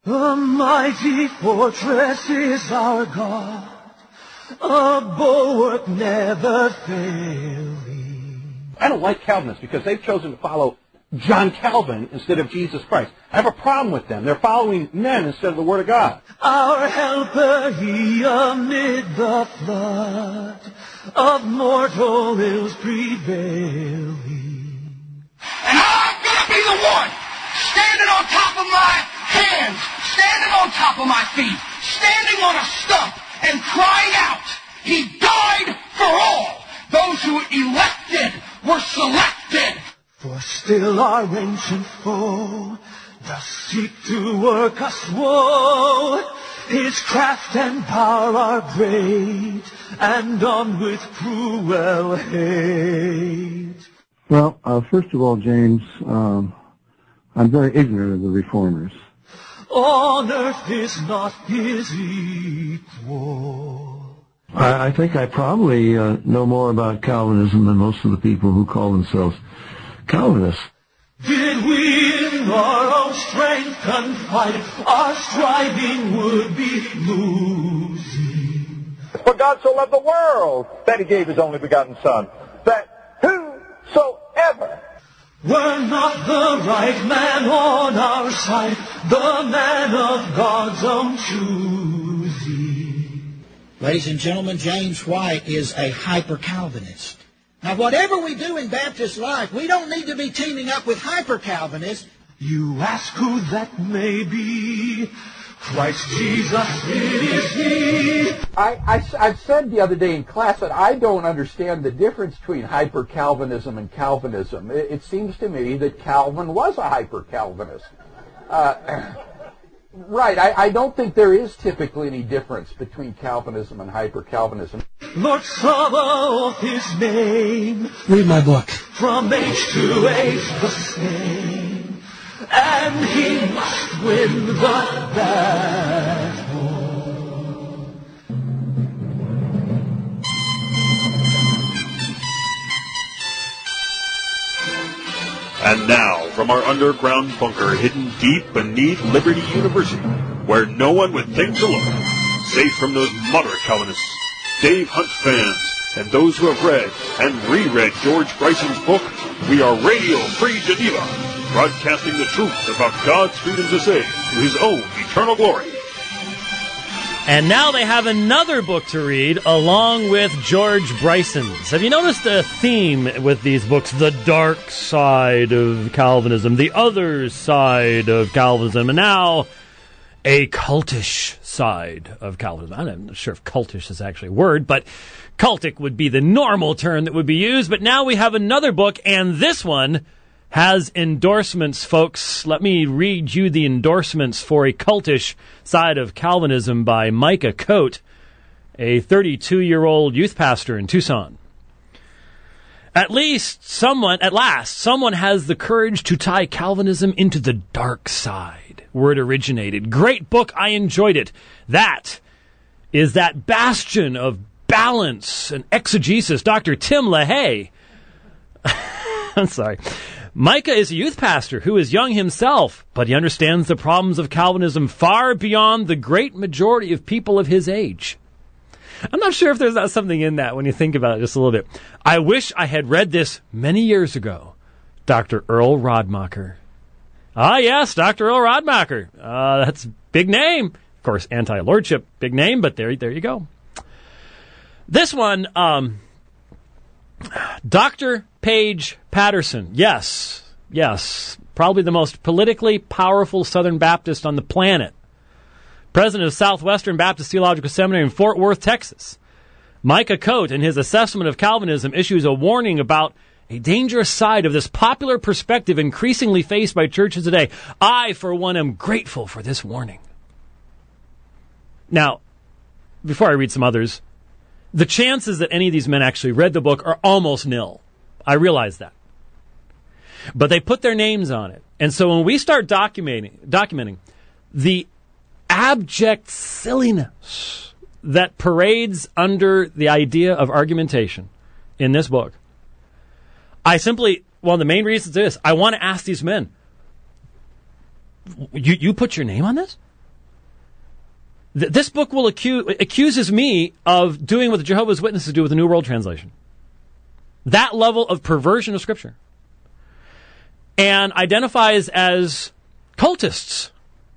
A mighty fortress is our God, a bulwark never failing. I don't like Calvinists because they've chosen to follow John Calvin instead of Jesus Christ. I have a problem with them. They're following men instead of the Word of God. Our helper he amid the flood of mortal ills prevailing. And I'm gonna be the one standing on top of my hands, standing on top of my feet, standing on a stump and crying out, he died for all. Those who elected were selected. For still our ancient foe does seek to work us woe. His craft and power are great, and on with cruel hate. Well, first of all, James, I'm very ignorant of the Reformers. On earth is not his equal. I think I probably know more about Calvinism than most of the people who call themselves Calvinists. Did we in our own strength confide, our striving would be losing. For God so loved the world that he gave his only begotten Son, that whosoever were not the right man on our side, the man of God's own choosing. Ladies and gentlemen, James White is a hyper-Calvinist. Now, whatever we do in Baptist life, we don't need to be teaming up with hyper-Calvinists. You ask who that may be. Christ Jesus, it is he. I've said the other day in class that I don't understand the difference between hyper-Calvinism and Calvinism. It seems to me that Calvin was a hyper-Calvinist. Right, I don't think there is typically any difference between Calvinism and hyper-Calvinism. Lord Sabaoth his name. Read my book. From age to age the same. And he must win the battle. And now, from our underground bunker hidden deep beneath Liberty University, where no one would think to look, safe from those moderate Calvinists, Dave Hunt fans, and those who have read and reread George Bryson's book, we are Radio Free Geneva, broadcasting the truth about God's freedom to save to his own eternal glory. And now they have another book to read along with George Bryson's. Have you noticed a theme with these books? The dark side of Calvinism, the other side of Calvinism, and now a cultish side of Calvinism. I'm not sure if cultish is actually a word, but cultic would be the normal term that would be used. But now we have another book, and this one has endorsements, folks. Let me read you the endorsements for A Cultish Side of Calvinism by Micah Cote, a 32-year-old youth pastor in Tucson. At last, someone has the courage to tie Calvinism into the dark side where it originated. Great book. I enjoyed it. That is that bastion of balance and exegesis, Dr. Tim LaHaye. I'm sorry. Micah is a youth pastor who is young himself, but he understands the problems of Calvinism far beyond the great majority of people of his age. I'm not sure if there's not something in that when you think about it just a little bit. I wish I had read this many years ago. Dr. Earl Rodmacher. Ah, yes, Dr. Earl Rodmacher. That's a big name. Of course, anti-lordship, big name, but there you go. This one, Dr. Paige Patterson. Yes, probably the most politically powerful Southern Baptist on the planet. President of Southwestern Baptist Theological Seminary in Fort Worth, Texas. Micah Cote, in his assessment of Calvinism, issues a warning about a dangerous side of this popular perspective increasingly faced by churches today. I, for one, am grateful for this warning. Now, before I read some others, the chances that any of these men actually read the book are almost nil. I realize that. But they put their names on it. And so when we start documenting the abject silliness that parades under the idea of argumentation in this book, one of the main reasons is I want to ask these men, you put your name on this? This book will accuses me of doing what the Jehovah's Witnesses do with the New World Translation. That level of perversion of Scripture. And identifies as cultists.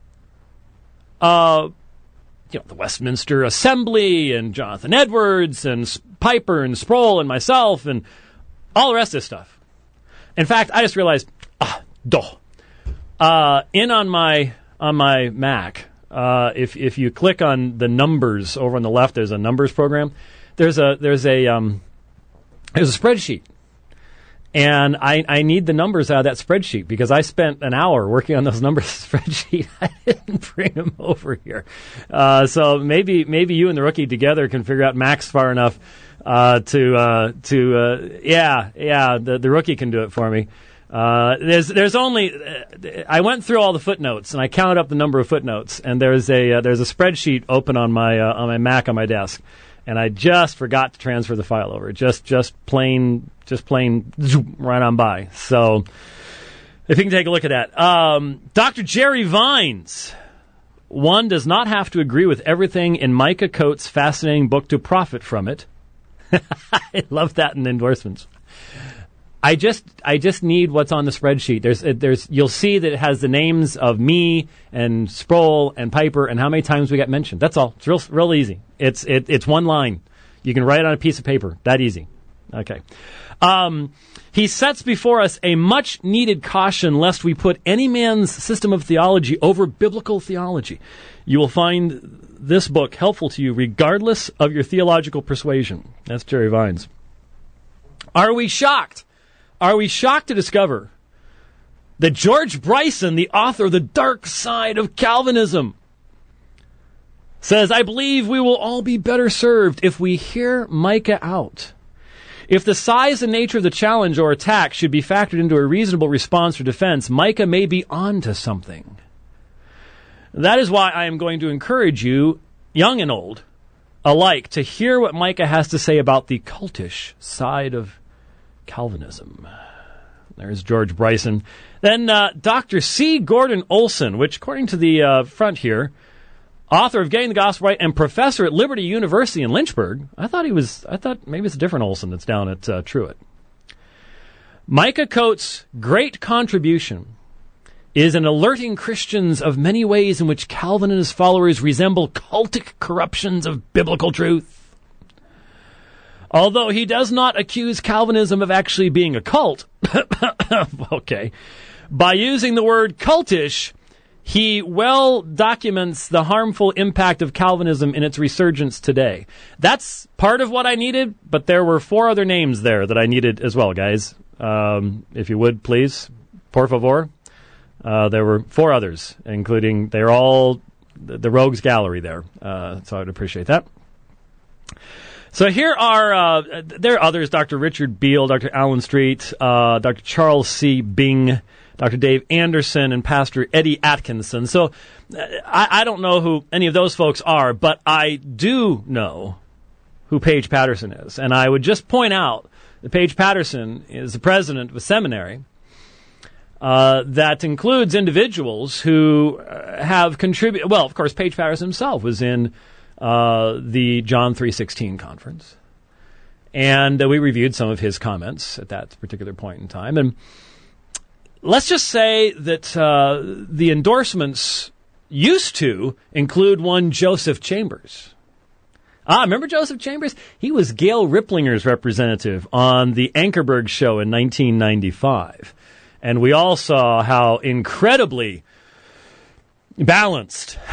The Westminster Assembly and Jonathan Edwards and Piper and Sproul and myself and all the rest of this stuff. In fact, I just realized, on my Mac, if you click on the numbers over on the left, there's a numbers program. There's a spreadsheet. And I need the numbers out of that spreadsheet because I spent an hour working on those numbers spreadsheet. I didn't bring them over here. So maybe you and the rookie together can figure out Max far enough the rookie can do it for me. There's only I went through all the footnotes and I counted up the number of footnotes, and there's a spreadsheet open on my Mac on my desk. And I just forgot to transfer the file over. Just plain zoom, right on by. So if you can take a look at that. Dr. Jerry Vines. One does not have to agree with everything in Micah Coates' fascinating book to profit from it. I love that in endorsements. I just need what's on the spreadsheet. You'll see that it has the names of me and Sproul and Piper and how many times we got mentioned. That's all. It's real easy. It's one line. You can write it on a piece of paper. That easy. Okay. He sets before us a much needed caution lest we put any man's system of theology over biblical theology. You will find this book helpful to you regardless of your theological persuasion. That's Jerry Vines. Are we shocked? Are we shocked to discover that George Bryson, the author of The Dark Side of Calvinism, says, I believe we will all be better served if we hear Micah out. If the size and nature of the challenge or attack should be factored into a reasonable response or defense, Micah may be on to something. That is why I am going to encourage you, young and old, alike, to hear what Micah has to say about the cultish side of Calvinism. There's George Bryson. Then Dr. C. Gordon Olson, which according to the front here, author of Getting the Gospel Right and professor at Liberty University in Lynchburg. I thought maybe it's a different Olson that's down at Truett. Micah Coates' great contribution is in alerting Christians of many ways in which Calvin and his followers resemble cultic corruptions of biblical truth. Although he does not accuse Calvinism of actually being a cult, okay, by using the word cultish, he well documents the harmful impact of Calvinism in its resurgence today. That's part of what I needed, but there were 4 other names there that I needed as well, guys. If you would, please, por favor. There were 4 others, including, they're all the Rogues Gallery there, so I would appreciate that. So here are, there are others, Dr. Richard Beale, Dr. Alan Street, Dr. Charles C. Bing, Dr. Dave Anderson, and Pastor Eddie Atkinson. So I don't know who any of those folks are, but I do know who Paige Patterson is. And I would just point out that Paige Patterson is the president of a seminary that includes individuals who have contributed. Well, of course, Paige Patterson himself was in the John 3:16 conference. And we reviewed some of his comments at that particular point in time. And let's just say that the endorsements used to include one Joseph Chambers. Remember Joseph Chambers? He was Gail Riplinger's representative on the Ankerberg show in 1995. And we all saw how incredibly balanced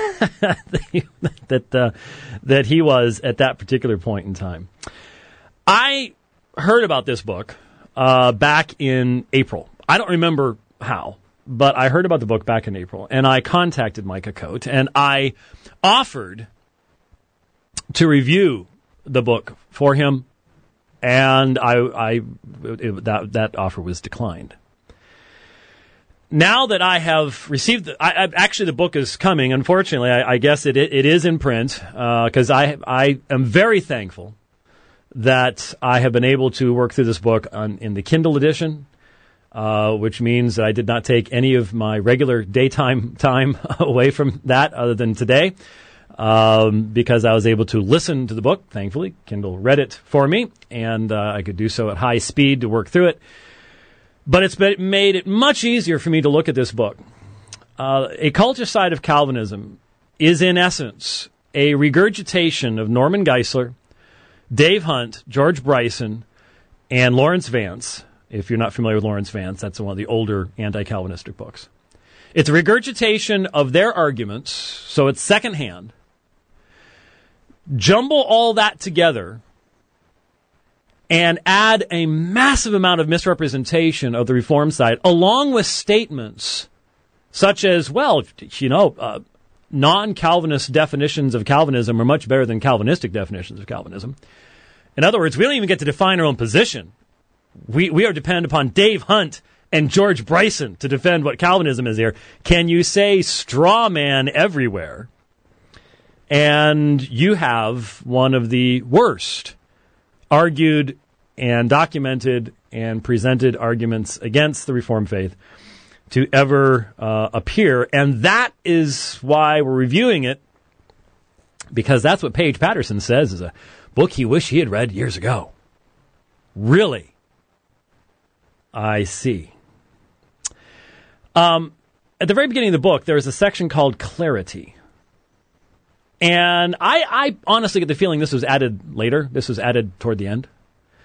that he was at that particular point in time. I heard about this book back in April. I don't remember how, but I heard about the book back in April, and I contacted Micah Coate, and I offered to review the book for him, and that offer was declined. Now that I have received, actually the book is coming. Unfortunately, I guess it is in print because I am very thankful that I have been able to work through this book in the Kindle edition, which means that I did not take any of my regular daytime time away from that other than today. because I was able to listen to the book. Thankfully, Kindle read it for me, and I could do so at high speed to work through it. But it's made it much easier for me to look at this book. A Culticide of Calvinism is, in essence, a regurgitation of Norman Geisler, Dave Hunt, George Bryson, and Lawrence Vance. If you're not familiar with Lawrence Vance, that's one of the older anti-Calvinistic books. It's a regurgitation of their arguments, so it's secondhand. Jumble all that together and add a massive amount of misrepresentation of the Reformed side, along with statements such as, well, non-Calvinist definitions of Calvinism are much better than Calvinistic definitions of Calvinism. In other words, we don't even get to define our own position. We are dependent upon Dave Hunt and George Bryson to defend what Calvinism is here. Can you say straw man everywhere? And you have one of the worst argued and documented and presented arguments against the Reformed faith to ever appear. And that is why we're reviewing it, because that's what Paige Patterson says is a book he wished he had read years ago. Really? I see. At the very beginning of the book, there is a section called Clarity. And I honestly get the feeling this was added later. This was added toward the end.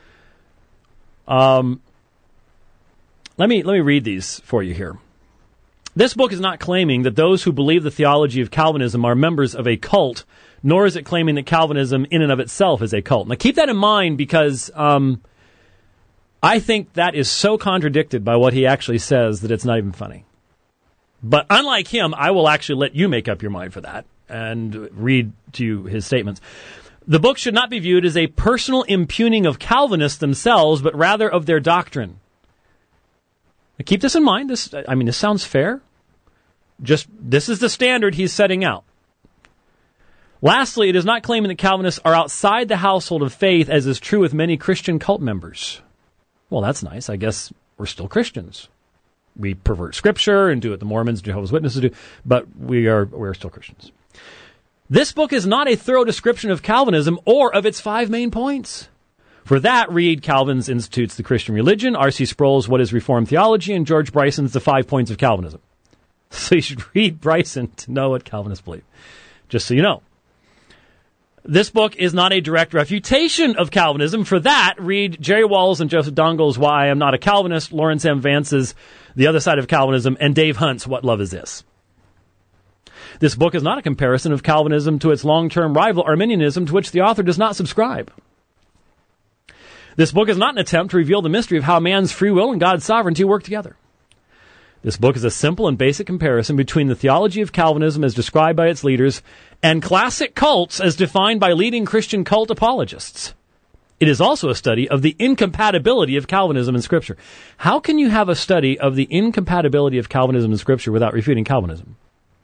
Let me read these for you here. This book is not claiming that those who believe the theology of Calvinism are members of a cult, nor is it claiming that Calvinism in and of itself is a cult. Now keep that in mind, because I think that is so contradicted by what he actually says that it's not even funny. But unlike him, I will actually let you make up your mind for that and read to you his statements. The book should not be viewed as a personal impugning of Calvinists themselves, but rather of their doctrine. Now keep this in mind. This sounds fair. This is the standard he's setting out. Lastly, it is not claiming that Calvinists are outside the household of faith, as is true with many Christian cult members. Well, that's nice. I guess we're still Christians. We pervert Scripture and do what the Mormons, Jehovah's Witnesses do, but we're still Christians. This book is not a thorough description of Calvinism or of its 5 main points. For that, read Calvin's Institutes the Christian Religion, R.C. Sproul's What is Reformed Theology, and George Bryson's The 5 Points of Calvinism. So you should read Bryson to know what Calvinists believe, just so you know. This book is not a direct refutation of Calvinism. For that, read Jerry Walls and Joseph Dongle's Why I Am Not a Calvinist, Lawrence M. Vance's The Other Side of Calvinism, and Dave Hunt's What Love Is This. This book is not a comparison of Calvinism to its long-term rival Arminianism, to which the author does not subscribe. This book is not an attempt to reveal the mystery of how man's free will and God's sovereignty work together. This book is a simple and basic comparison between the theology of Calvinism as described by its leaders and classic cults as defined by leading Christian cult apologists. It is also a study of the incompatibility of Calvinism and Scripture. How can you have a study of the incompatibility of Calvinism and Scripture without refuting Calvinism?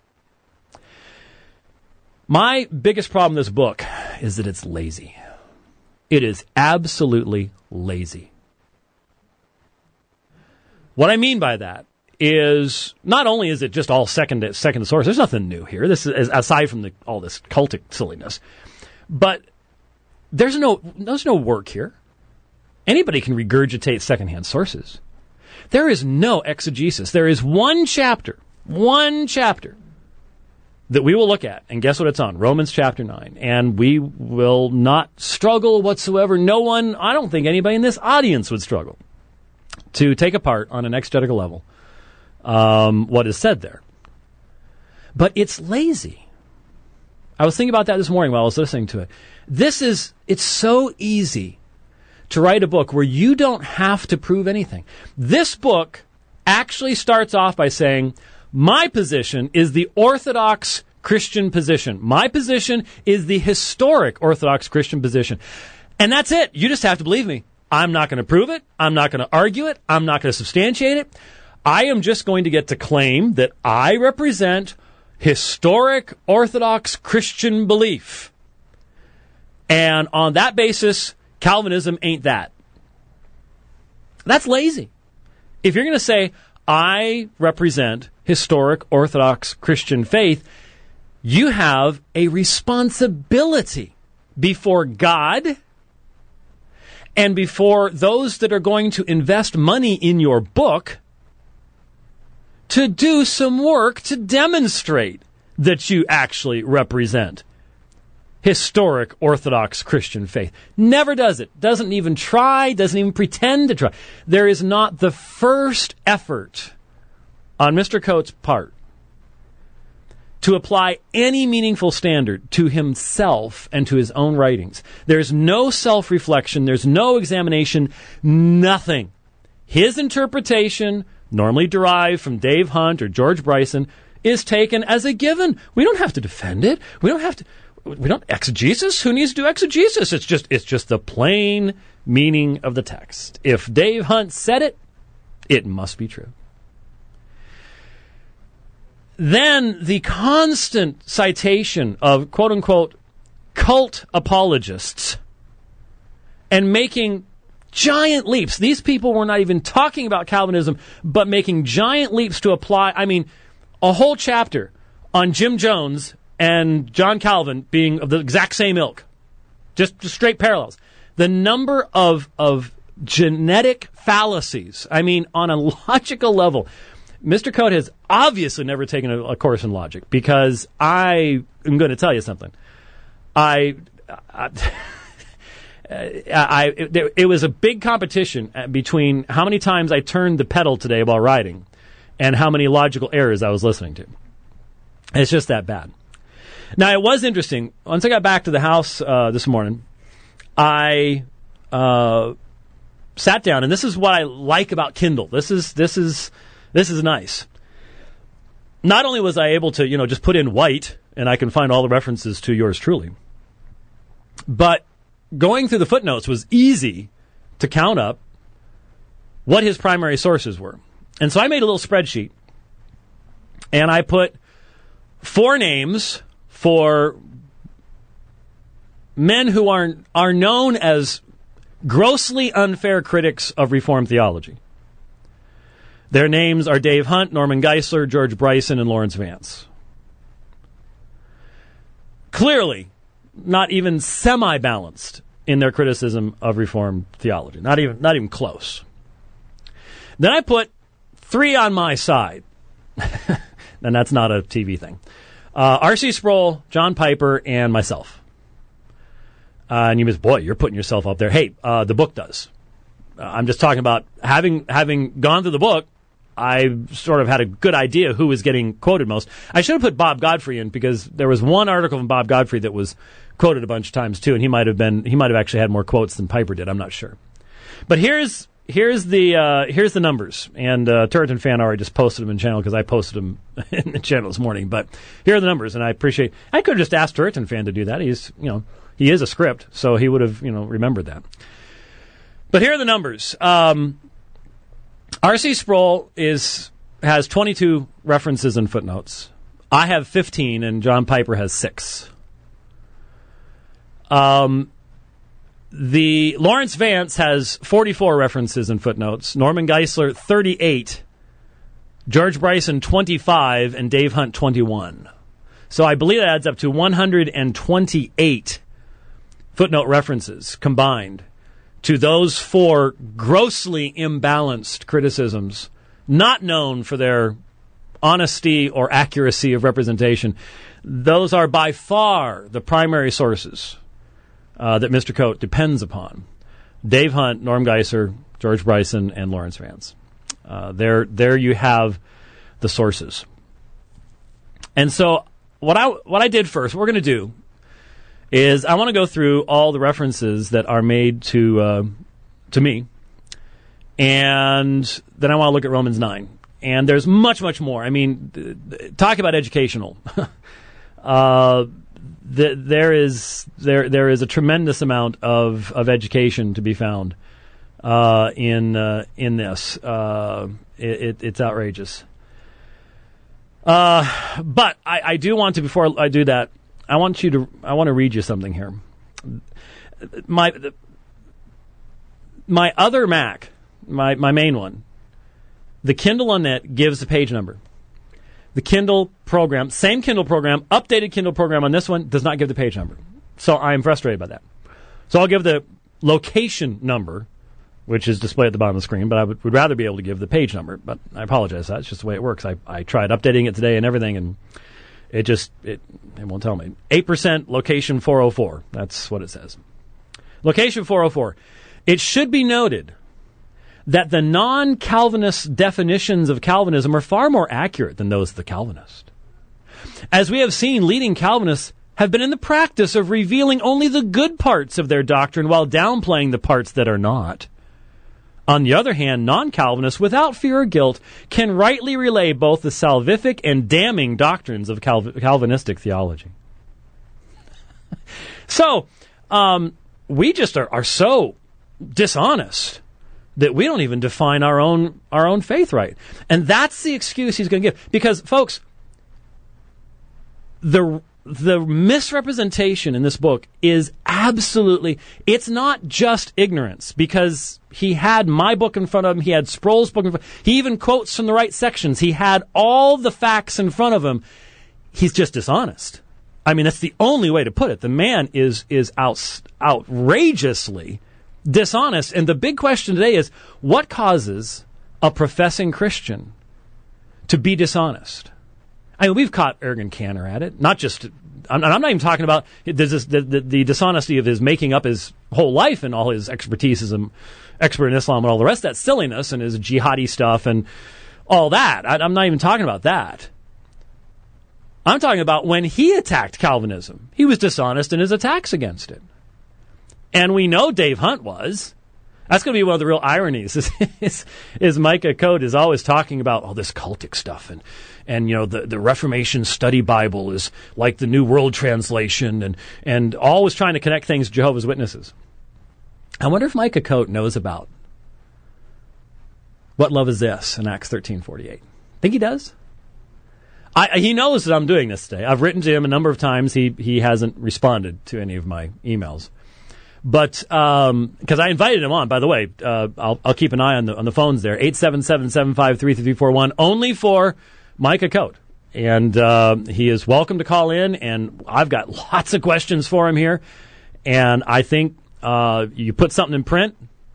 My biggest problem with this book is that it's lazy. It is absolutely lazy. What I mean by that is not only is it just all second source, there's nothing new here. This is aside from all this cultic silliness, but there's no work here. Anybody can regurgitate secondhand sources. There is no exegesis. There is one chapter that we will look at, and guess what it's on? Romans chapter 9. And we will not struggle whatsoever. No one, I don't think anybody in this audience would struggle to take apart on an exegetical level what is said there. But it's lazy. I was thinking about that this morning while I was listening to it. It's so easy to write a book where you don't have to prove anything. This book actually starts off by saying, my position is the Orthodox Christian position. My position is the historic Orthodox Christian position. And that's it. You just have to believe me. I'm not going to prove it. I'm not going to argue it. I'm not going to substantiate it. I am just going to get to claim that I represent historic Orthodox Christian belief. And on that basis, Calvinism ain't that. That's lazy. If you're going to say, I represent historic Orthodox Christian faith, you have a responsibility before God and before those that are going to invest money in your book to do some work to demonstrate that you actually represent historic Orthodox Christian faith. Never does it. Doesn't even try, doesn't even pretend to try. There is not the first effort on Mr. Coates' part to apply any meaningful standard to himself and to his own writings. There's no self-reflection. There's no examination. Nothing. His interpretation, normally derived from Dave Hunt or George Bryson, is taken as a given. We don't have to defend it. We don't exegesis. Who needs to do exegesis? It's just the plain meaning of the text. If Dave Hunt said it, it must be true. Then the constant citation of quote-unquote cult apologists and making giant leaps. These people were not even talking about Calvinism, but making giant leaps to apply. I mean, a whole chapter on Jim Jones and John Calvin being of the exact same ilk. Just straight parallels. The number of genetic fallacies, I mean, on a logical level. Mr. Coate has obviously never taken a course in logic, because I am going to tell you something. It was a big competition between how many times I turned the pedal today while riding and how many logical errors I was listening to. It's just that bad. Now, it was interesting. Once I got back to the house this morning, I sat down, and this is what I like about Kindle. This is nice. Not only was I able to, just put in white, and I can find all the references to yours truly, but going through the footnotes was easy to count up what his primary sources were. And so I made a little spreadsheet, and I put 4 names for men who are known as grossly unfair critics of Reformed theology. Their names are Dave Hunt, Norman Geisler, George Bryson, and Lawrence Vance. Clearly, not even semi-balanced in their criticism of Reformed theology. Not even close. Then I put 3 on my side. And that's not a TV thing. R.C. Sproul, John Piper, and myself. And you miss, boy, you're putting yourself up there. Hey, the book does. I'm just talking about having gone through the book, I sort of had a good idea who was getting quoted most. I should have put Bob Godfrey in, because there was one article from Bob Godfrey that was quoted a bunch of times too, and he might have actually had more quotes than Piper did. I'm not sure. But here's the numbers, and Turretin Fan already just posted them in channel, because I posted them in the channel this morning. But here are the numbers, and I appreciate. I could have just asked Turretin Fan to do that. He is a script, so he would have remembered that. But here are the numbers. R.C. Sproul has 22 references and footnotes. I have 15, and John Piper has 6. The Lawrence Vance has 44 references and footnotes. Norman Geisler, 38. George Bryson, 25. And Dave Hunt, 21. So I believe that adds up to 128 footnote references combined to those 4 grossly imbalanced criticisms, not known for their honesty or accuracy of representation. Those are by far the primary sources that Mr. Coate depends upon. Dave Hunt, Norm Geisler, George Bryson, and Lawrence Vance. There you have the sources. And so what I did first, what we're going to do is I want to go through all the references that are made to me, and then I want to look at Romans 9. And there's much, much more. I mean, talk about educational. There is a tremendous amount of education to be found in this. It's outrageous. But I do want to, before I do that, I want to read you something here. My other Mac, my main one, the Kindle on Net gives the page number. The Kindle program, same Kindle program, updated Kindle program on this one, does not give the page number. So I'm frustrated by that. So I'll give the location number, which is displayed at the bottom of the screen, but I would rather be able to give the page number. But I apologize. That's just the way it works. I tried updating it today and everything, and it won't tell me. 8% location 404. That's what it says. Location 404. It should be noted that the non-Calvinist definitions of Calvinism are far more accurate than those of the Calvinist. As we have seen, leading Calvinists have been in the practice of revealing only the good parts of their doctrine while downplaying the parts that are not. On the other hand, non-Calvinists, without fear or guilt, can rightly relay both the salvific and damning doctrines of Calvinistic theology. So, we just are so dishonest that we don't even define our own faith right. And that's the excuse he's going to give. Because, folks, the misrepresentation in this book is absolutely, it's not just ignorance, because he had my book in front of him, he had Sproul's book in front of him, he even quotes from the right sections, he had all the facts in front of him. He's just dishonest. I mean, that's the only way to put it. The man is outrageously dishonest. And the big question today is, what causes a professing Christian to be dishonest? I mean, we've caught Ergen Cantor at it. Not just, I'm not even talking about the dishonesty of his making up his whole life and all his expertise as an expert in Islam and all the rest of that silliness and his jihadi stuff and all that. I'm not even talking about that. I'm talking about when he attacked Calvinism. He was dishonest in his attacks against it. And we know Dave Hunt was. That's going to be one of the real ironies. Is Micah Cote is always talking about all this cultic stuff, and you know the Reformation Study Bible is like the New World Translation, and always trying to connect things to Jehovah's Witnesses. I wonder if Micah Cote knows about what love is this in Acts 13:48. Think he does? He knows that I'm doing this today. I've written to him a number of times. He hasn't responded to any of my emails. But because I invited him on, by the way, I'll keep an eye on the phones there. 877-753-3341, only for Micah Cote, and he is welcome to call in. And I've got lots of questions for him here. And I think you put something in print,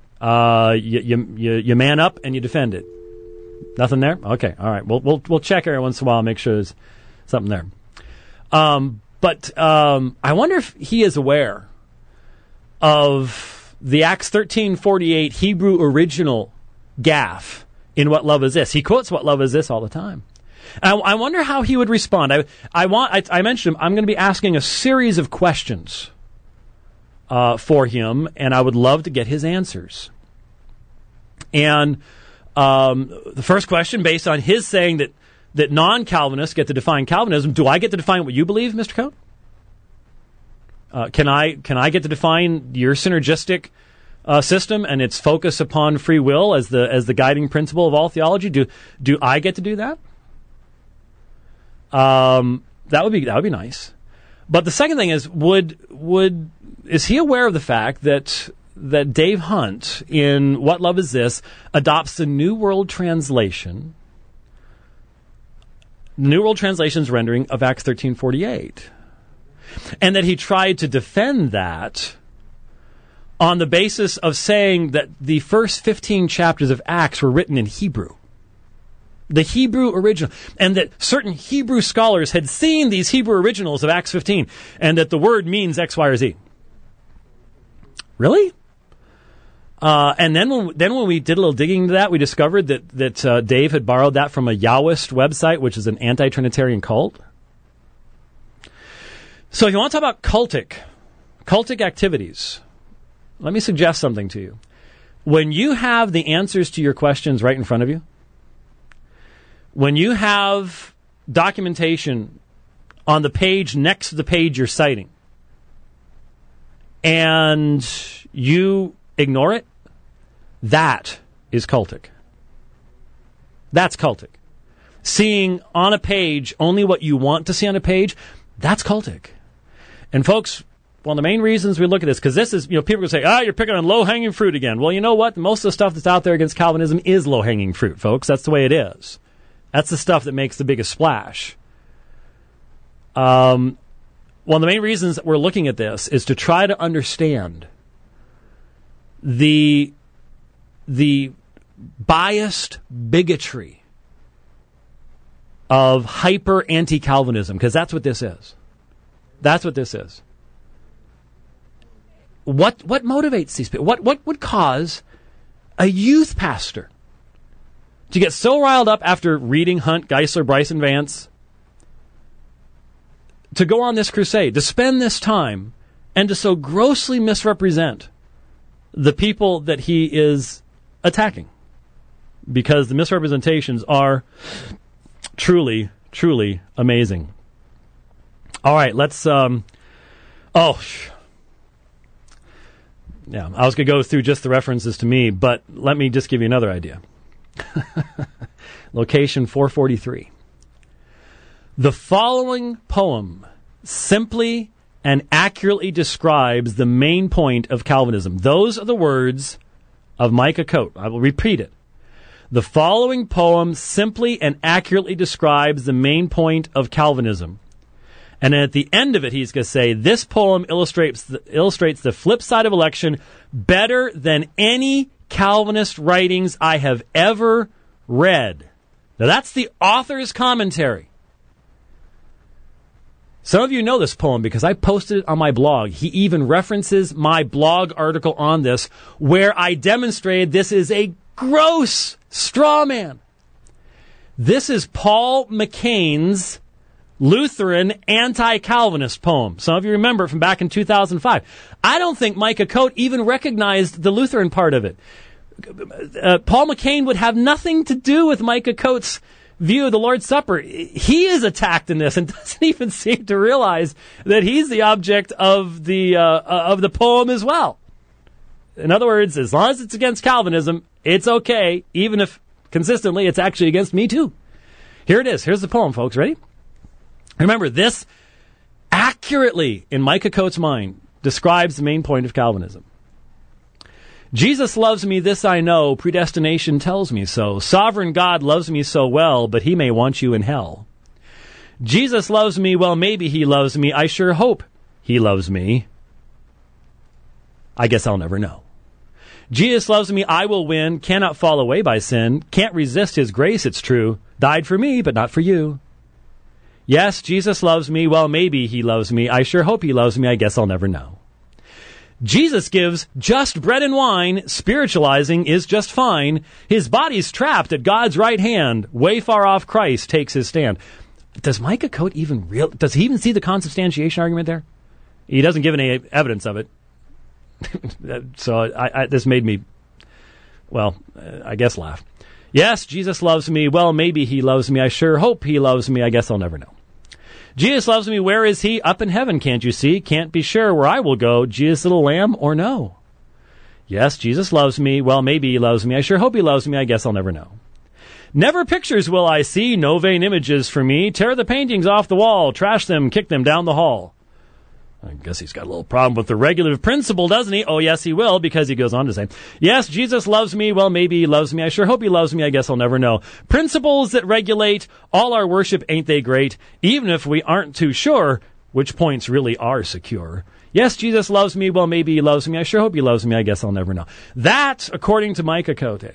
you man up and you defend it. Nothing there? Okay, all right. We'll check every once in a while, make sure there's something there. But I wonder if he is aware of the Acts 13:48 Hebrew original gaffe in What Love Is This. He quotes What Love Is This all the time. I wonder how he would respond. I mentioned him. I'm going to be asking a series of questions for him, and I would love to get his answers. And the first question, based on his saying that non-Calvinists get to define Calvinism, do I get to define what you believe, Mr. Cote? Can I get to define your synergistic system and its focus upon free will as the guiding principle of all theology? Do I get to do that? That would be nice. But the second thing is, is he aware of the fact that Dave Hunt in What Love Is This adopts the New World Translation, New World Translation's rendering of Acts 13:48? And that he tried to defend that on the basis of saying that the first 15 chapters of Acts were written in Hebrew. The Hebrew original. And that certain Hebrew scholars had seen these Hebrew originals of Acts 15, and that the word means X, Y, or Z. Really? And then when we did a little digging into that, we discovered that Dave had borrowed that from a Yahwist website, which is an anti-Trinitarian cult. So if you want to talk about cultic activities, let me suggest something to you. When you have the answers to your questions right in front of you, when you have documentation on the page next to the page you're citing, and you ignore it, that is cultic. That's cultic. Seeing on a page only what you want to see on a page, that's cultic. And folks, one of the main reasons we look at this, because this is, people can say, you're picking on low-hanging fruit again. Well, you know what? Most of the stuff that's out there against Calvinism is low-hanging fruit, folks. That's the way it is. That's the stuff that makes the biggest splash. One of the main reasons that we're looking at this is to try to understand the biased bigotry of hyper anti-Calvinism, because that's what this is. That's what this is. What motivates these people? What would cause a youth pastor to get so riled up after reading Hunt, Geisler, Bryson, Vance, to go on this crusade, to spend this time, and to so grossly misrepresent the people that he is attacking? Because the misrepresentations are truly, truly amazing. All right, let's... I was going to go through just the references to me, but let me just give you another idea. Location 443. The following poem simply and accurately describes the main point of Calvinism. Those are the words of Micah Cote. I will repeat it. The following poem simply and accurately describes the main point of Calvinism. And at the end of it, he's going to say, this poem illustrates the flip side of election better than any Calvinist writings I have ever read. Now, that's the author's commentary. Some of you know this poem because I posted it on my blog. He even references my blog article on this, where I demonstrated this is a gross straw man. This is Paul McCain's Lutheran anti-Calvinist poem. Some of you remember it from back in 2005. I don't think Micah Cote even recognized the Lutheran part of it. Paul McCain would have nothing to do with Micah Cote's view of the Lord's Supper. He is attacked in this and doesn't even seem to realize that he's the object of the poem as well. In other words, as long as it's against Calvinism, it's okay, even if consistently it's actually against me too. Here it is. Here's the poem, folks. Ready? Remember, this accurately, in Micah Cote's mind, describes the main point of Calvinism. Jesus loves me, this I know, predestination tells me so. Sovereign God loves me so well, but he may want you in hell. Jesus loves me, well, maybe he loves me, I sure hope he loves me. I guess I'll never know. Jesus loves me, I will win, cannot fall away by sin, can't resist his grace, it's true, died for me, but not for you. Yes, Jesus loves me, well, maybe he loves me, I sure hope he loves me, I guess I'll never know. Jesus gives just bread and wine, spiritualizing is just fine. His body's trapped at God's right hand, way far off Christ takes his stand. Does Micah Cote does he even see the consubstantiation argument there? He doesn't give any evidence of it. So this made me, I guess laugh. Yes, Jesus loves me. Well, maybe he loves me. I sure hope he loves me. I guess I'll never know. Jesus loves me. Where is he? Up in heaven, can't you see? Can't be sure where I will go. Jesus, little lamb, or no? Yes, Jesus loves me. Well, maybe he loves me. I sure hope he loves me. I guess I'll never know. Never pictures will I see. No vain images for me. Tear the paintings off the wall. Trash them. Kick them down the hall. I guess he's got a little problem with the regulative principle, doesn't he? Oh, yes, he will, because he goes on to say, yes, Jesus loves me. Well, maybe he loves me. I sure hope he loves me. I guess I'll never know. Principles that regulate all our worship, ain't they great? Even if we aren't too sure which points really are secure. Yes, Jesus loves me. Well, maybe he loves me. I sure hope he loves me. I guess I'll never know. That, according to Micah Cote,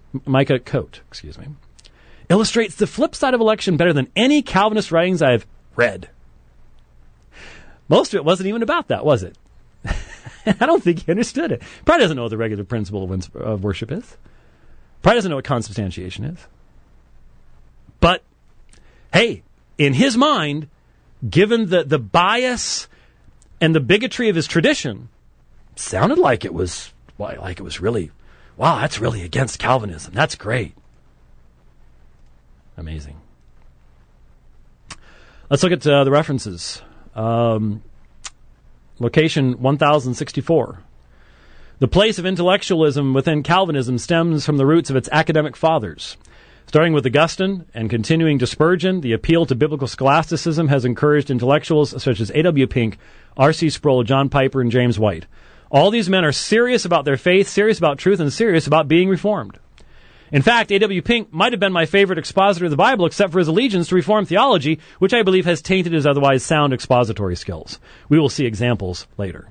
illustrates the flip side of election better than any Calvinist writings I've read. Most of it wasn't even about that, was it? I don't think he understood it. Probably doesn't know what the regular principle of worship is. Probably doesn't know what consubstantiation is. But, hey, in his mind, given the bias and the bigotry of his tradition, it sounded like it was really, wow, that's really against Calvinism. That's great. Amazing. Let's look at the references. Location 1064. The place of intellectualism within Calvinism stems from the roots of its academic fathers. Starting with Augustine and continuing to Spurgeon, the appeal to biblical scholasticism has encouraged intellectuals such as A.W. Pink, R.C. Sproul, John Piper, and James White. All these men are serious about their faith, serious about truth, and serious about being reformed. In fact, A.W. Pink might have been my favorite expositor of the Bible, except for his allegiance to Reformed theology, which I believe has tainted his otherwise sound expository skills. We will see examples later.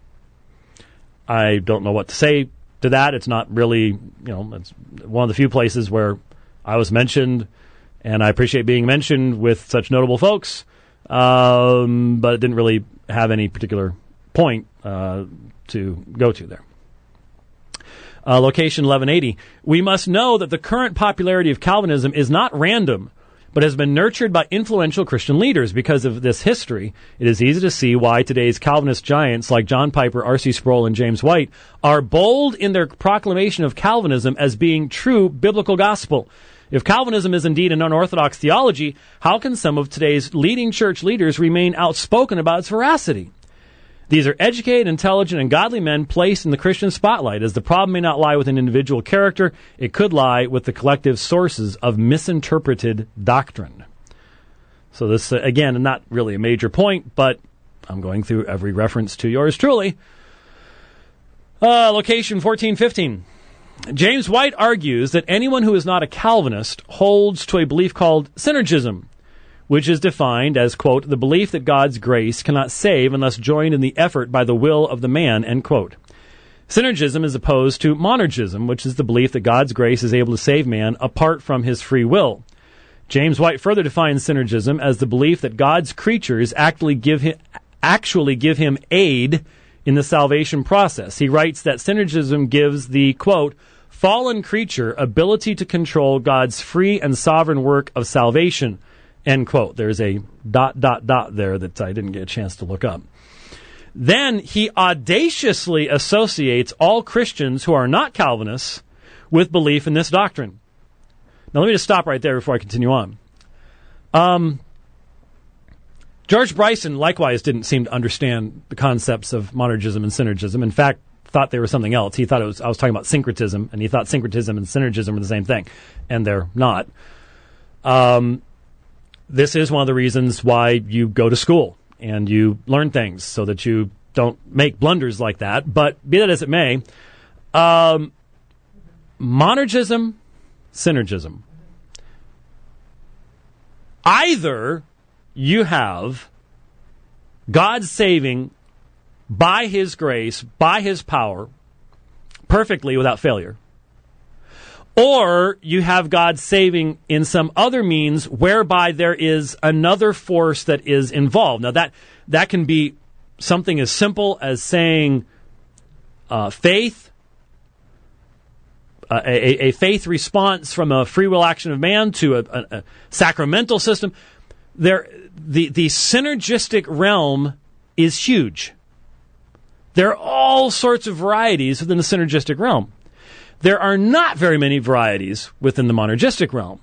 I don't know what to say to that. It's not really, it's one of the few places where I was mentioned, and I appreciate being mentioned with such notable folks, but it didn't really have any particular point to go to there. Location 1180. We must know that the current popularity of Calvinism is not random, but has been nurtured by influential Christian leaders. Because of this history, it is easy to see why today's Calvinist giants like John Piper, R.C. Sproul, and James White are bold in their proclamation of Calvinism as being true biblical gospel. If Calvinism is indeed an unorthodox theology, how can some of today's leading church leaders remain outspoken about its veracity? These are educated, intelligent, and godly men placed in the Christian spotlight. As the problem may not lie with an individual character, it could lie with the collective sources of misinterpreted doctrine. So this, again, not really a major point, but I'm going through every reference to yours truly. Location 1415. James White argues that anyone who is not a Calvinist holds to a belief called synergism, which is defined as, quote, the belief that God's grace cannot save unless joined in the effort by the will of the man, end quote. Synergism is opposed to monergism, which is the belief that God's grace is able to save man apart from his free will. James White further defines synergism as the belief that God's creatures actually give him aid in the salvation process. He writes that synergism gives the, quote, fallen creature ability to control God's free and sovereign work of ... end quote. There's a ... there that I didn't get a chance to look up. Then he audaciously associates all Christians who are not Calvinists with belief in this doctrine. Now let me just stop right there before I continue on. George Bryson likewise didn't seem to understand the concepts of monergism and synergism. In fact, thought they were something else. He thought I was talking about syncretism, and he thought syncretism and synergism were the same thing, and they're not. This is one of the reasons why you go to school and you learn things so that you don't make blunders like that. But be that as it may, monergism, synergism. Either you have God saving by his grace, by his power, perfectly without failure, or you have God saving in some other means whereby there is another force that is involved. Now that can be something as simple as saying faith, a faith response from a free will action of man to a sacramental system. The synergistic realm is huge. There are all sorts of varieties within the synergistic realm. There are not very many varieties within the monergistic realm.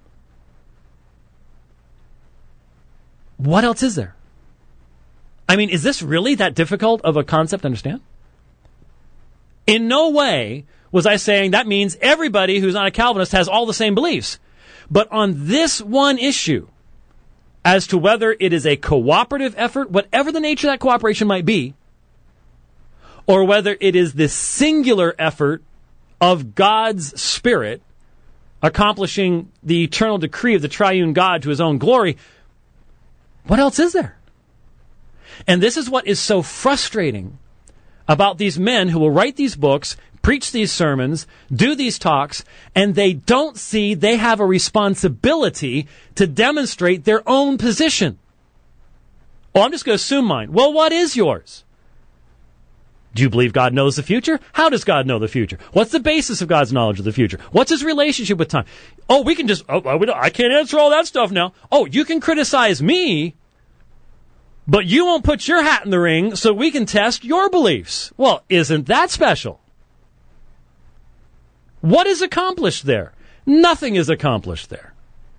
What else is there? I mean, is this really that difficult of a concept to understand? In no way was I saying that means everybody who's not a Calvinist has all the same beliefs. But on this one issue, as to whether it is a cooperative effort, whatever the nature of that cooperation might be, or whether it is the singular effort of God's Spirit accomplishing the eternal decree of the triune God to his own glory, what else is there? And this is what is so frustrating about these men who will write these books, preach these sermons, do these talks, and they don't see they have a responsibility to demonstrate their own position. Oh, I'm just going to assume mine. Well, what is yours? Do you believe God knows the future? How does God know the future? What's the basis of God's knowledge of the future? What's his relationship with time? Oh, we can just, I can't answer all that stuff now. Oh, you can criticize me, but you won't put your hat in the ring so we can test your beliefs. Well, isn't that special? What is accomplished there? Nothing is accomplished there.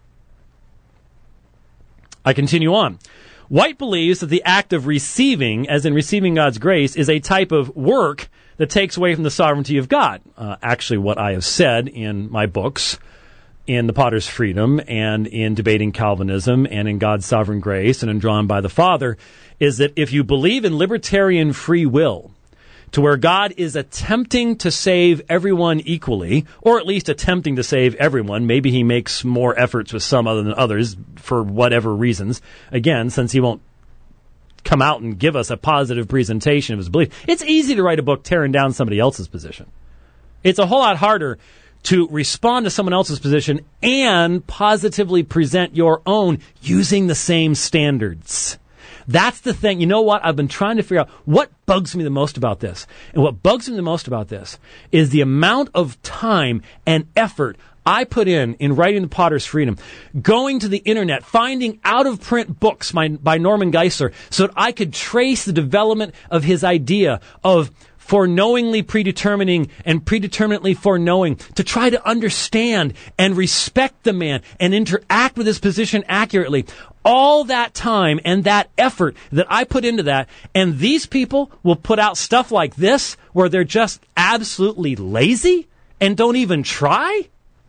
I continue on. White believes that the act of receiving, as in receiving God's grace, is a type of work that takes away from the sovereignty of God. Actually, what I have said in my books, in The Potter's Freedom, and in Debating Calvinism, and in God's Sovereign Grace, and in Drawn by the Father, is that if you believe in libertarian free will, to where God is attempting to save everyone equally, or at least attempting to save everyone. Maybe he makes more efforts with some other than others for whatever reasons. Again, since he won't come out and give us a positive presentation of his belief. It's easy to write a book tearing down somebody else's position. It's a whole lot harder to respond to someone else's position and positively present your own using the same standards. That's the thing. You know what? I've been trying to figure out what bugs me the most about this. And what bugs me the most about this is the amount of time and effort I put in writing The Potter's Freedom, going to the internet, finding out-of-print books by Norman Geisler so that I could trace the development of his idea of foreknowingly predetermining and predeterminately foreknowing, to try to understand and respect the man and interact with his position accurately. All that time and that effort that I put into that, and these people will put out stuff like this where they're just absolutely lazy and don't even try?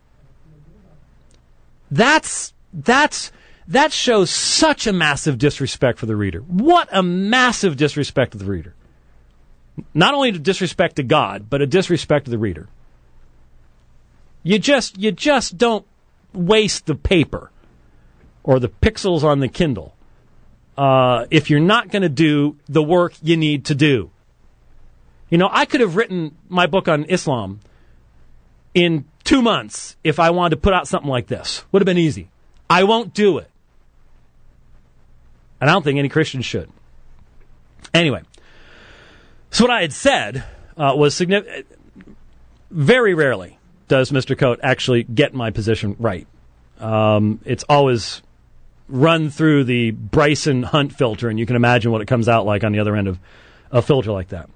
That shows such a massive disrespect for the reader. What a massive disrespect to the reader. Not only a disrespect to God, but a disrespect to the reader. You just don't waste the paper or the pixels on the Kindle if you're not going to do the work you need to do. You know, I could have written my book on Islam in 2 months if I wanted to put out something like this. Would have been easy. I won't do it. And I don't think any Christian should. Anyway, so what I had said was significant. Very rarely does Mr. Coate actually get my position right. It's always run through the Bryson Hunt filter, and you can imagine what it comes out like on the other end of a filter like that.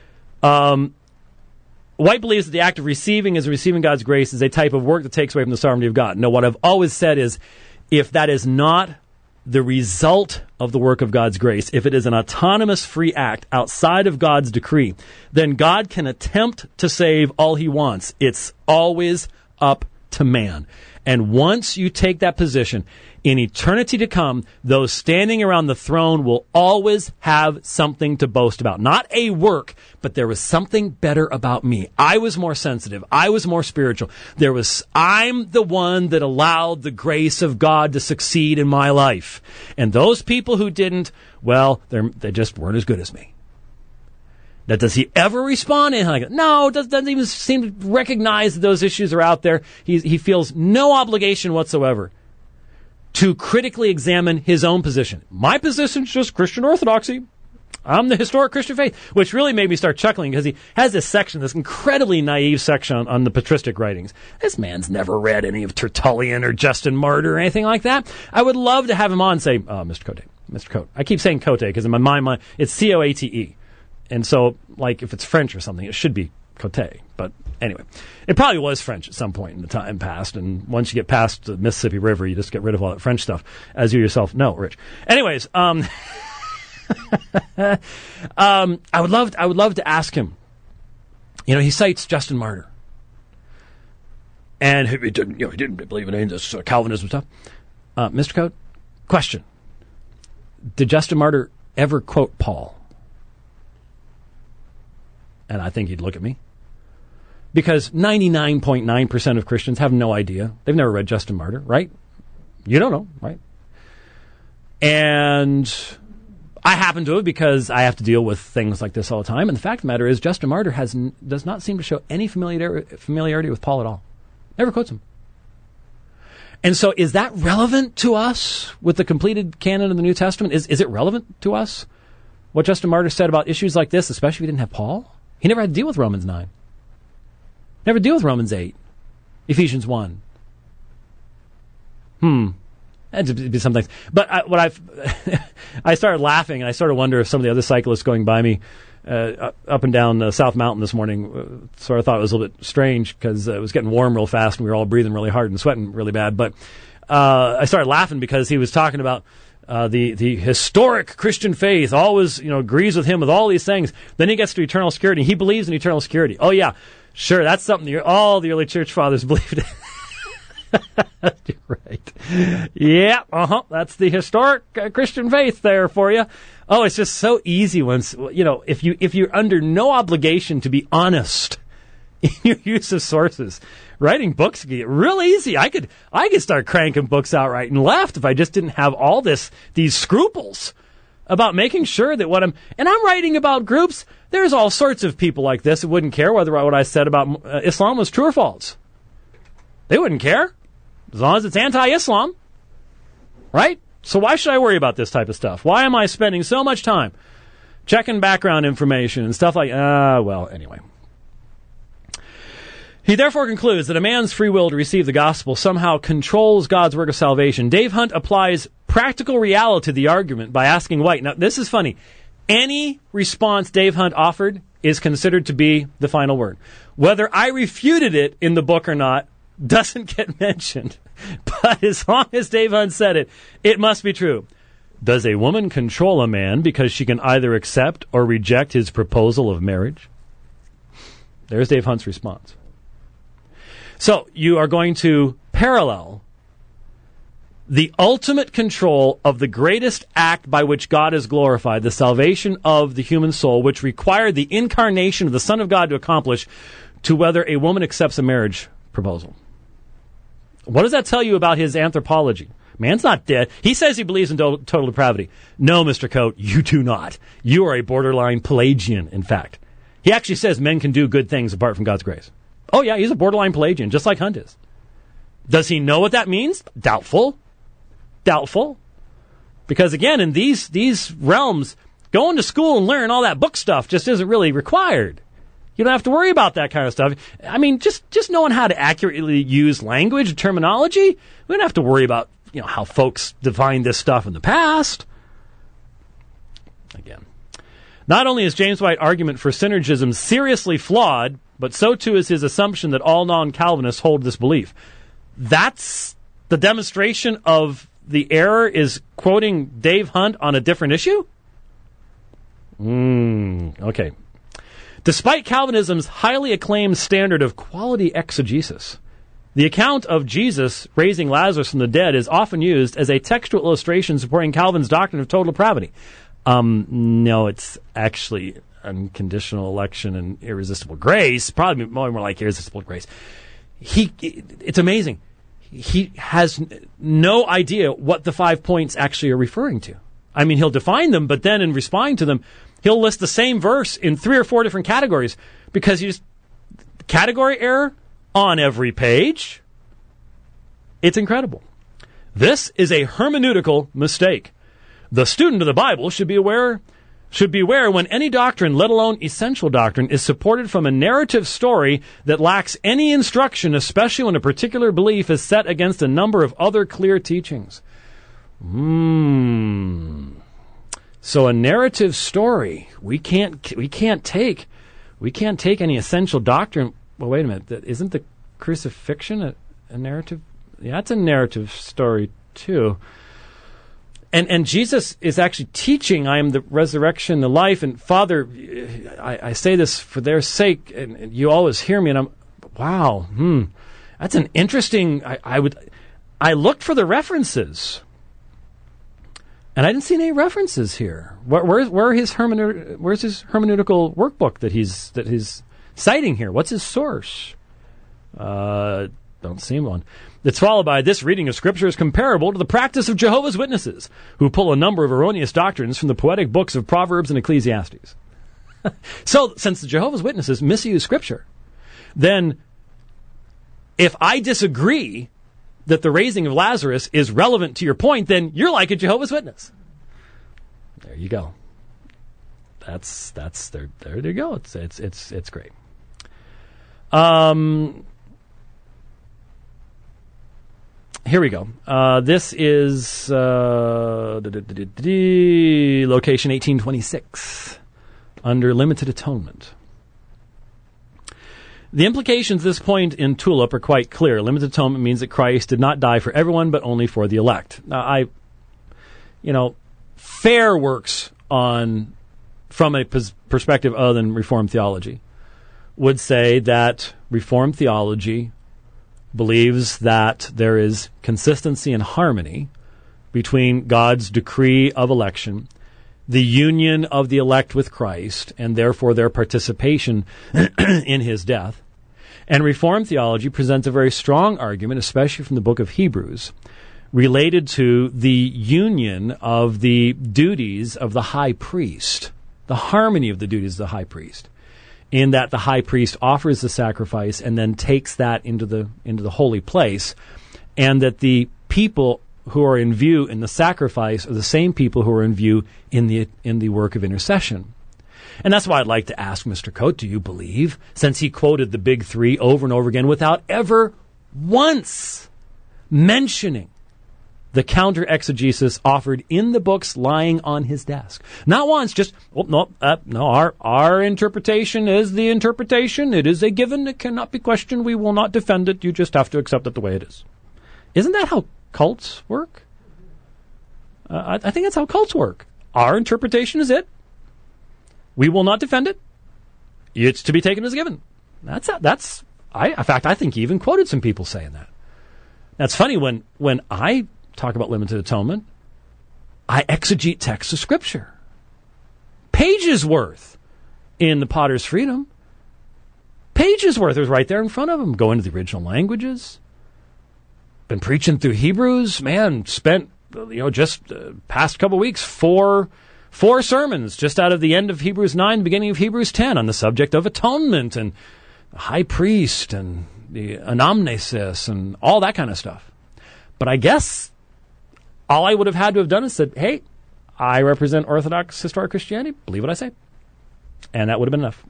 White believes that the act of receiving God's grace is a type of work that takes away from the sovereignty of God. No, what I've always said is, if that is not the result of the work of God's grace, if it is an autonomous free act outside of God's decree, then God can attempt to save all he wants. It's always up to man. And once you take that position, in eternity to come, those standing around the throne will always have something to boast about. Not a work, but there was something better about me. I was more sensitive. I was more spiritual. I'm the one that allowed the grace of God to succeed in my life. And those people who didn't, well, they just weren't as good as me. Now, does he ever respond? No, doesn't even seem to recognize that those issues are out there. He feels no obligation whatsoever to critically examine his own position. My position's just Christian orthodoxy. I'm the historic Christian faith, which really made me start chuckling because he has this section, this incredibly naive section on the patristic writings. This man's never read any of Tertullian or Justin Martyr or anything like that. I would love to have him on and say, Mr. Coate. I keep saying Coate because in my mind, it's C-O-A-T-E. And so, like, if it's French or something, it should be Cote. But anyway, it probably was French at some point in the time past. And once you get past the Mississippi River, you just get rid of all that French stuff, as you yourself know, Rich. Anyways, I would love to ask him. You know, he cites Justin Martyr, and he didn't believe in any of this Calvinism stuff. Mr. Coate, question: did Justin Martyr ever quote Paul? And I think he'd look at me. Because 99.9% of Christians have no idea. They've never read Justin Martyr, right? You don't know, right? And I happen to, because I have to deal with things like this all the time. And the fact of the matter is, Justin Martyr does not seem to show any familiarity with Paul at all. Never quotes him. And so is that relevant to us with the completed canon of the New Testament? Is it relevant to us? What Justin Martyr said about issues like this, especially if he didn't have Paul? He never had to deal with Romans 9. Never deal with Romans 8. Ephesians 1. That'd be some things. But I started laughing, and I sort of wonder if some of the other cyclists going by me up and down South Mountain this morning sort of thought it was a little bit strange because it was getting warm real fast, and we were all breathing really hard and sweating really bad. But I started laughing because he was talking about the historic Christian faith always, agrees with him with all these things. Then he gets to eternal security. He believes in eternal security. Oh, yeah, sure, that's something all the early church fathers believed in. Right. Yeah, that's the historic Christian faith there for you. Oh, it's just so easy once, if you're under no obligation to be honest in your use of sources. Writing books can get real easy. I could start cranking books out right and left if I just didn't have all these scruples about making sure that I'm writing about groups. There's all sorts of people like this who wouldn't care whether what I said about Islam was true or false. They wouldn't care as long as it's anti-Islam, right? So why should I worry about this type of stuff? Why am I spending so much time checking background information and stuff like, anyway. He therefore concludes that a man's free will to receive the gospel somehow controls God's work of salvation. Dave Hunt applies practical reality to the argument by asking White. Now, this is funny. Any response Dave Hunt offered is considered to be the final word. Whether I refuted it in the book or not doesn't get mentioned. But as long as Dave Hunt said it, it must be true. Does a woman control a man because she can either accept or reject his proposal of marriage? There's Dave Hunt's response. So you are going to parallel the ultimate control of the greatest act by which God is glorified, the salvation of the human soul, which required the incarnation of the Son of God to accomplish, to whether a woman accepts a marriage proposal. What does that tell you about his anthropology? Man's not dead. He says he believes in total depravity. No, Mr. Coate, you do not. You are a borderline Pelagian, in fact. He actually says men can do good things apart from God's grace. Oh, yeah, he's a borderline Pelagian, just like Hunt is. Does he know what that means? Doubtful. Because, again, in these realms, going to school and learn all that book stuff just isn't really required. You don't have to worry about that kind of stuff. I mean, just knowing how to accurately use language and terminology, we don't have to worry about, how folks defined this stuff in the past. Again, not only is James White's argument for synergism seriously flawed, but so too is his assumption that all non-Calvinists hold this belief. That's the demonstration of the error, is quoting Dave Hunt on a different issue? Okay. Despite Calvinism's highly acclaimed standard of quality exegesis, the account of Jesus raising Lazarus from the dead is often used as a textual illustration supporting Calvin's doctrine of total depravity. No, it's actually unconditional election and irresistible grace. Probably more like irresistible grace. It's amazing. He has no idea what the 5 points actually are referring to. I mean, he'll define them, but then in responding to them, he'll list the same verse in 3 or 4 different categories because category error on every page. It's incredible. This is a hermeneutical mistake. The student of the Bible should beware when any doctrine, let alone essential doctrine, is supported from a narrative story that lacks any instruction, especially when a particular belief is set against a number of other clear teachings. So a narrative story, we can't take any essential doctrine. Well, wait a minute. Isn't the crucifixion a narrative? Yeah, it's a narrative story too. And Jesus is actually teaching, I am the resurrection, the life. And Father, I say this for their sake, and you always hear me. And that's an interesting. I looked for the references, and I didn't see any references here. Where's his hermeneutical workbook that he's citing here? What's his source? Don't see one. It's followed by, this reading of Scripture is comparable to the practice of Jehovah's Witnesses, who pull a number of erroneous doctrines from the poetic books of Proverbs and Ecclesiastes. So, since the Jehovah's Witnesses misuse Scripture, then if I disagree that the raising of Lazarus is relevant to your point, then you're like a Jehovah's Witness. There you go. That's there you go. It's great. Here we go. This is location 1826 under limited atonement. The implications at this point in Tulip are quite clear. Limited atonement means that Christ did not die for everyone, but only for the elect. Now, fair works from a perspective other than Reformed theology would say that Reformed theology believes that there is consistency and harmony between God's decree of election, the union of the elect with Christ, and therefore their participation in his death. And Reformed theology presents a very strong argument, especially from the book of Hebrews, related to the union of the duties of the high priest, the harmony of the duties of the high priest, in that the high priest offers the sacrifice and then takes that into the holy place, and that the people who are in view in the sacrifice are the same people who are in view in the work of intercession. And that's why I'd like to ask Mr. Coate, do you believe, since he quoted the big three over and over again without ever once mentioning the counter-exegesis offered in the books lying on his desk? Not once, just, our interpretation is the interpretation. It is a given. It cannot be questioned. We will not defend it. You just have to accept it the way it is. Isn't that how cults work? I think that's how cults work. Our interpretation is it. We will not defend it. It's to be taken as a given. In fact, I think he even quoted some people saying that. That's funny. When I talk about limited atonement, I exegete texts of Scripture. Pages worth in the Potter's Freedom. Pages worth is right there in front of him. Go into the original languages. Been preaching through Hebrews. Man, spent just past couple weeks four sermons just out of the end of Hebrews 9, beginning of Hebrews 10 on the subject of atonement and the high priest and the anamnesis and all that kind of stuff. But I guess all I would have had to have done is said, hey, I represent Orthodox historic Christianity. Believe what I say. And that would have been enough.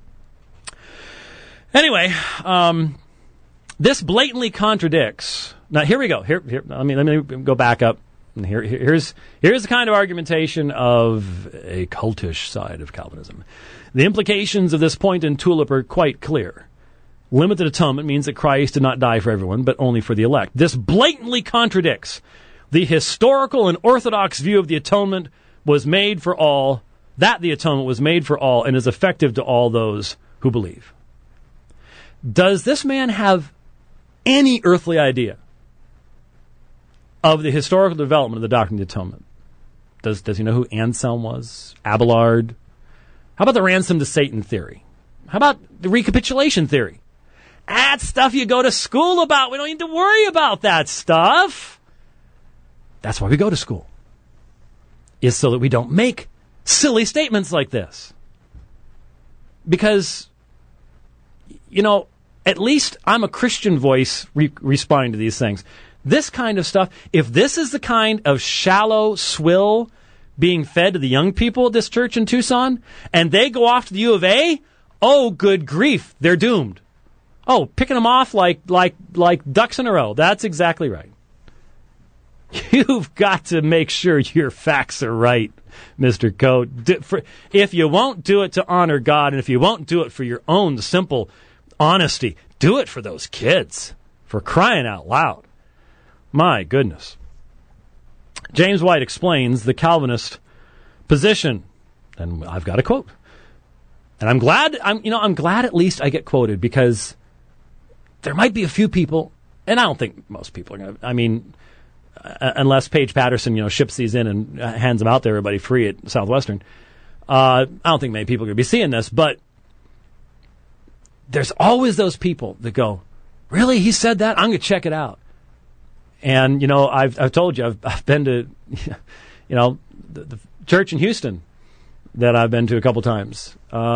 Anyway, this blatantly contradicts. Now, here we go. Here. Let me go back up. And here's the kind of argumentation of a cultish side of Calvinism. The implications of this point in Tulip are quite clear. Limited atonement means that Christ did not die for everyone, but only for the elect. This blatantly contradicts the historical and orthodox view of the atonement was made for all, that the atonement was made for all and is effective to all those who believe. Does this man have any earthly idea of the historical development of the doctrine of the atonement? Does he know who Anselm was? Abelard? How about the ransom to Satan theory? How about the recapitulation theory? That's stuff you go to school about. We don't need to worry about that stuff. That's why we go to school, is so that we don't make silly statements like this. Because, at least I'm a Christian voice responding to these things. This kind of stuff, if this is the kind of shallow swill being fed to the young people at this church in Tucson, and they go off to the U of A, oh, good grief, they're doomed. Oh, picking them off like ducks in a row. That's exactly right. You've got to make sure your facts are right, Mr. Coate. If you won't do it to honor God, and if you won't do it for your own simple honesty, do it for those kids, for crying out loud. My goodness. James White explains the Calvinist position, and I've got a quote. And I'm glad at least I get quoted, because there might be a few people, and I don't think most people are going to, unless Paige Patterson, ships these in and hands them out to everybody free at Southwestern. I don't think many people are going to be seeing this, but there's always those people that go, really? He said that? I'm going to check it out. And, I've told you, I've been to, the church in Houston that I've been to a couple times.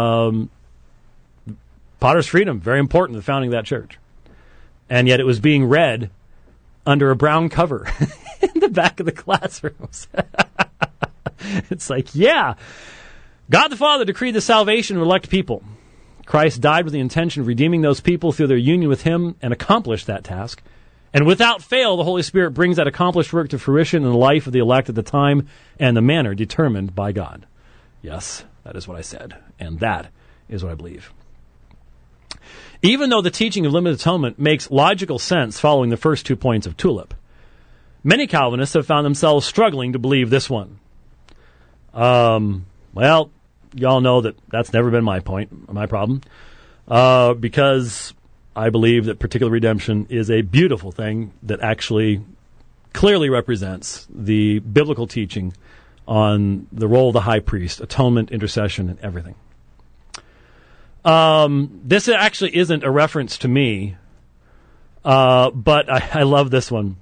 Potter's Freedom, very important to the founding of that church. And yet it was being read under a brown cover in the back of the classrooms. It's like, yeah, God the Father decreed the salvation of elect people. Christ died with the intention of redeeming those people through their union with him and accomplished that task. And without fail, the Holy Spirit brings that accomplished work to fruition in the life of the elect at the time and the manner determined by God. Yes, that is what I said, and that is what I believe. Even though the teaching of limited atonement makes logical sense following the first 2 points of Tulip, many Calvinists have found themselves struggling to believe this one. Well, y'all know that that's never been my problem, because I believe that particular redemption is a beautiful thing that actually clearly represents the biblical teaching on the role of the high priest, atonement, intercession, and everything. This actually isn't a reference to me, but I love this one.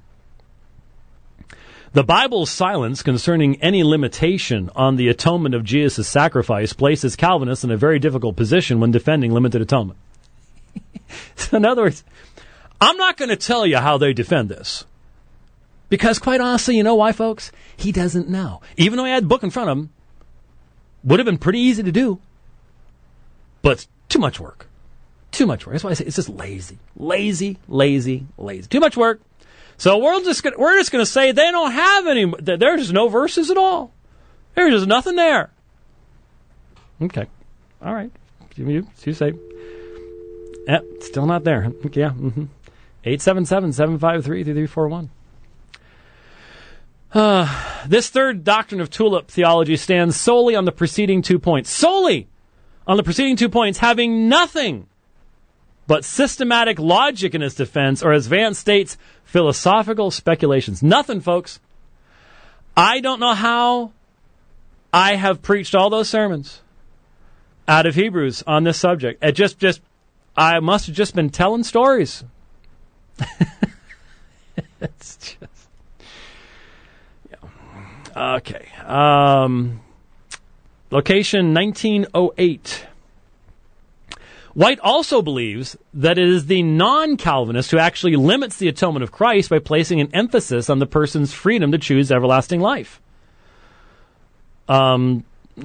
The Bible's silence concerning any limitation on the atonement of Jesus' sacrifice places Calvinists in a very difficult position when defending limited atonement. So in other words, I'm not going to tell you how they defend this. Because quite honestly, you know why, folks? He doesn't know. Even though he had the book in front of him, would have been pretty easy to do. But it's too much work. Too much work. That's why I say it's just lazy. Lazy. Too much work. So we're just going to say they don't have any, there's no verses at all. There's just nothing there. Okay. All right. You say. Yep, still not there. Yeah. 877-753-3341. This third doctrine of tulip theology stands solely on the preceding 2 points. Solely on the preceding 2 points, having nothing but systematic logic in its defense, or as Vance states, philosophical speculations. Nothing, folks. I don't know how I have preached all those sermons out of Hebrews on this subject. It I must have just been telling stories. It's just... Yeah. Okay. Location 1908. White also believes that it is the non-Calvinist who actually limits the atonement of Christ by placing an emphasis on the person's freedom to choose everlasting life. Not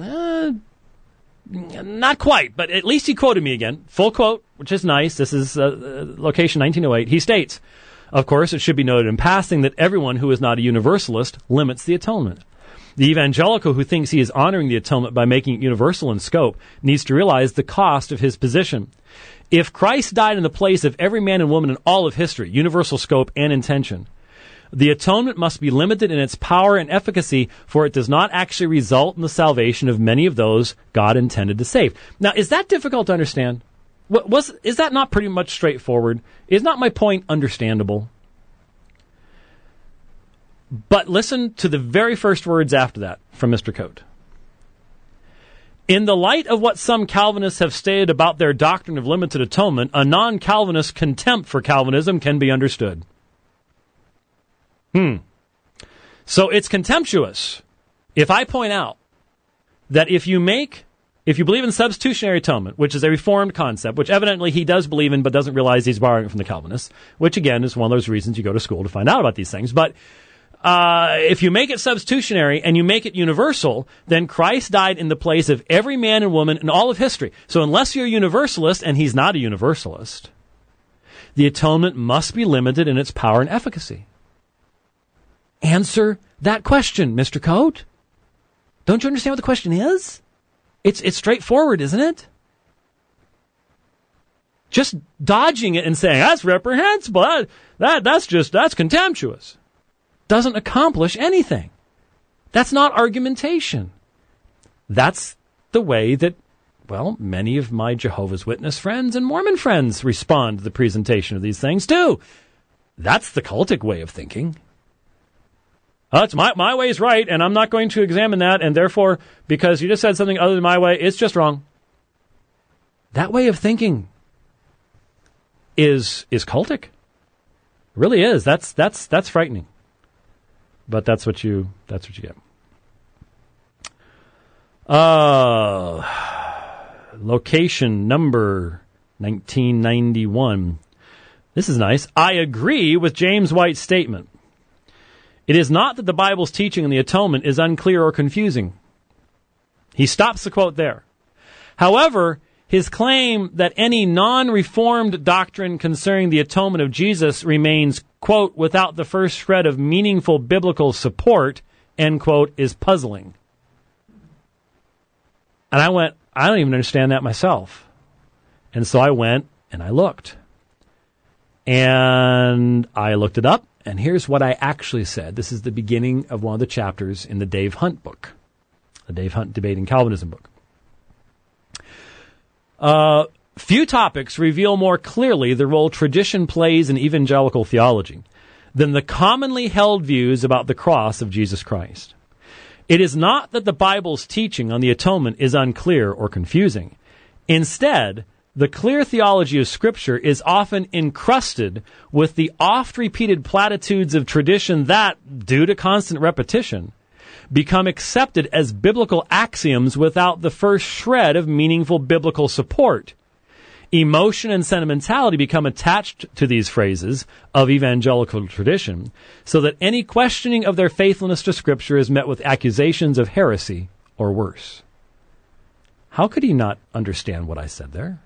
quite, but at least he quoted me again. Full quote, which is nice. This is location 1908. He states, of course, it should be noted in passing that everyone who is not a universalist limits the atonement. The evangelical who thinks he is honoring the atonement by making it universal in scope needs to realize the cost of his position. If Christ died in the place of every man and woman in all of history, universal scope and intention, the atonement must be limited in its power and efficacy, for it does not actually result in the salvation of many of those God intended to save. Now, is that difficult to understand? Is that not pretty much straightforward? Is not my point understandable? But listen to the very first words after that from Mr. Coate. In the light of what some Calvinists have stated about their doctrine of limited atonement, a non-Calvinist contempt for Calvinism can be understood. So it's contemptuous if I point out that if you believe in substitutionary atonement, which is a Reformed concept, which evidently he does believe in but doesn't realize he's borrowing it from the Calvinists, which again is one of those reasons you go to school to find out about these things, but if you make it substitutionary and you make it universal, then Christ died in the place of every man and woman in all of history. So unless you're a universalist, and he's not a universalist, the atonement must be limited in its power and efficacy. Answer that question, Mr. Coate. Don't you understand what the question is? It's straightforward, isn't it? Just dodging it and saying, that's reprehensible, that's contemptuous, doesn't accomplish anything. That's not argumentation. That's the way that, well, many of my Jehovah's Witness friends and Mormon friends respond to the presentation of these things, too. That's the cultic way of thinking. It's my way is right, and I'm not going to examine that, and therefore, because you just said something other than my way, it's just wrong. That way of thinking is cultic. It really is. That's frightening. But that's what you get. Location number 1991. This is nice. I agree with James White's statement. It is not that the Bible's teaching on the atonement is unclear or confusing. He stops the quote there. However, his claim that any non-reformed doctrine concerning the atonement of Jesus remains, quote, without the first shred of meaningful biblical support, end quote, is puzzling. And I went, I don't even understand that myself. And so I went and I looked. And I looked it up, and here's what I actually said. This is the beginning of one of the chapters in the Dave Hunt book, the Dave Hunt Debating Calvinism book. Few topics reveal more clearly the role tradition plays in evangelical theology than the commonly held views about the cross of Jesus Christ. It is not that the Bible's teaching on the atonement is unclear or confusing. Instead, the clear theology of Scripture is often encrusted with the oft-repeated platitudes of tradition that, due to constant repetition, become accepted as biblical axioms without the first shred of meaningful biblical support. Emotion and sentimentality become attached to these phrases of evangelical tradition, so that any questioning of their faithfulness to Scripture is met with accusations of heresy or worse. How could he not understand what I said there?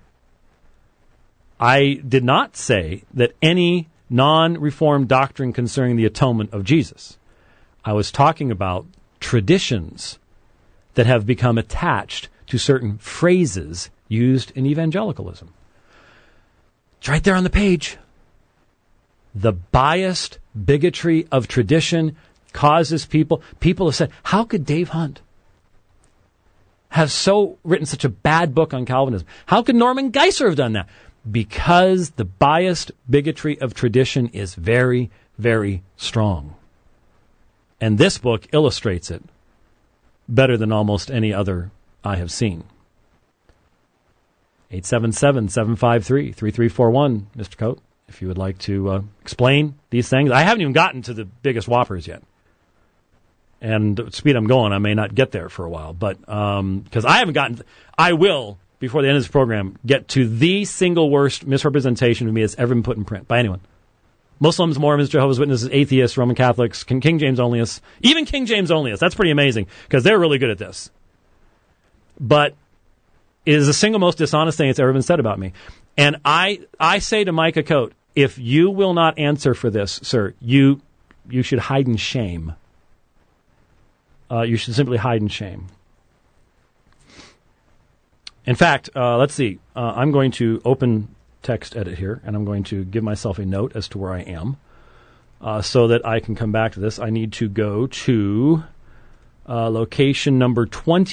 I did not say that any non-reformed doctrine concerning the atonement of Jesus. I was talking about traditions that have become attached to certain phrases used in evangelicalism. It's right there on the page. The biased bigotry of tradition causes people have said, how could Dave Hunt have written such a bad book on Calvinism? How could Norman Geisler have done that? Because the biased bigotry of tradition is very, very strong. And this book illustrates it better than almost any other I have seen. 877-753-3341, Mr. Coate, if you would like to explain these things. I haven't even gotten to the biggest whoppers yet. And at the speed I'm going, I may not get there for a while. But because I will, before the end of this program, get to the single worst misrepresentation of me that's ever been put in print by anyone. Muslims, Mormons, Jehovah's Witnesses, atheists, Roman Catholics, King James Onlyists, even King James Onlyists. That's pretty amazing because they're really good at this. But it is the single most dishonest thing that's ever been said about me. And I say to Micah Coate, if you will not answer for this, sir, you should hide in shame. You should simply hide in shame. In fact, let's see. I'm going to open text edit here, and I'm going to give myself a note as to where I am so that I can come back to this. I need to go to location number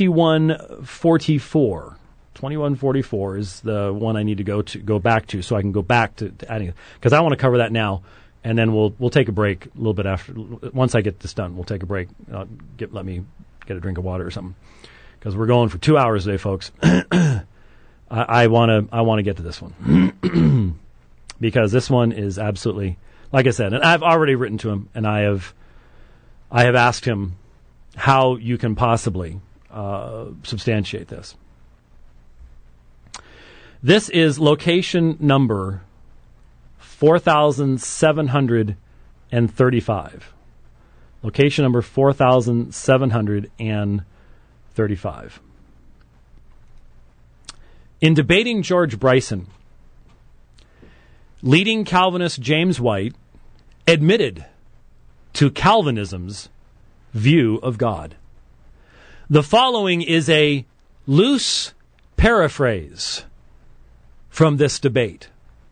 2144. 2144 is the one I need to go back to, so I can go back to adding it, because I want to cover that now, and then we'll take a break a little bit after. Once I get this done, we'll take a break. Let me get a drink of water or something, because we're going for 2 hours today, folks. I want to get to this one because this one is absolutely, like I said, and I've already written to him, and I have asked him how you can possibly substantiate this. This is location number 4,735. Location number 4,735. In debating George Bryson, leading Calvinist James White admitted to Calvinism's view of God. The following is a loose paraphrase from this debate.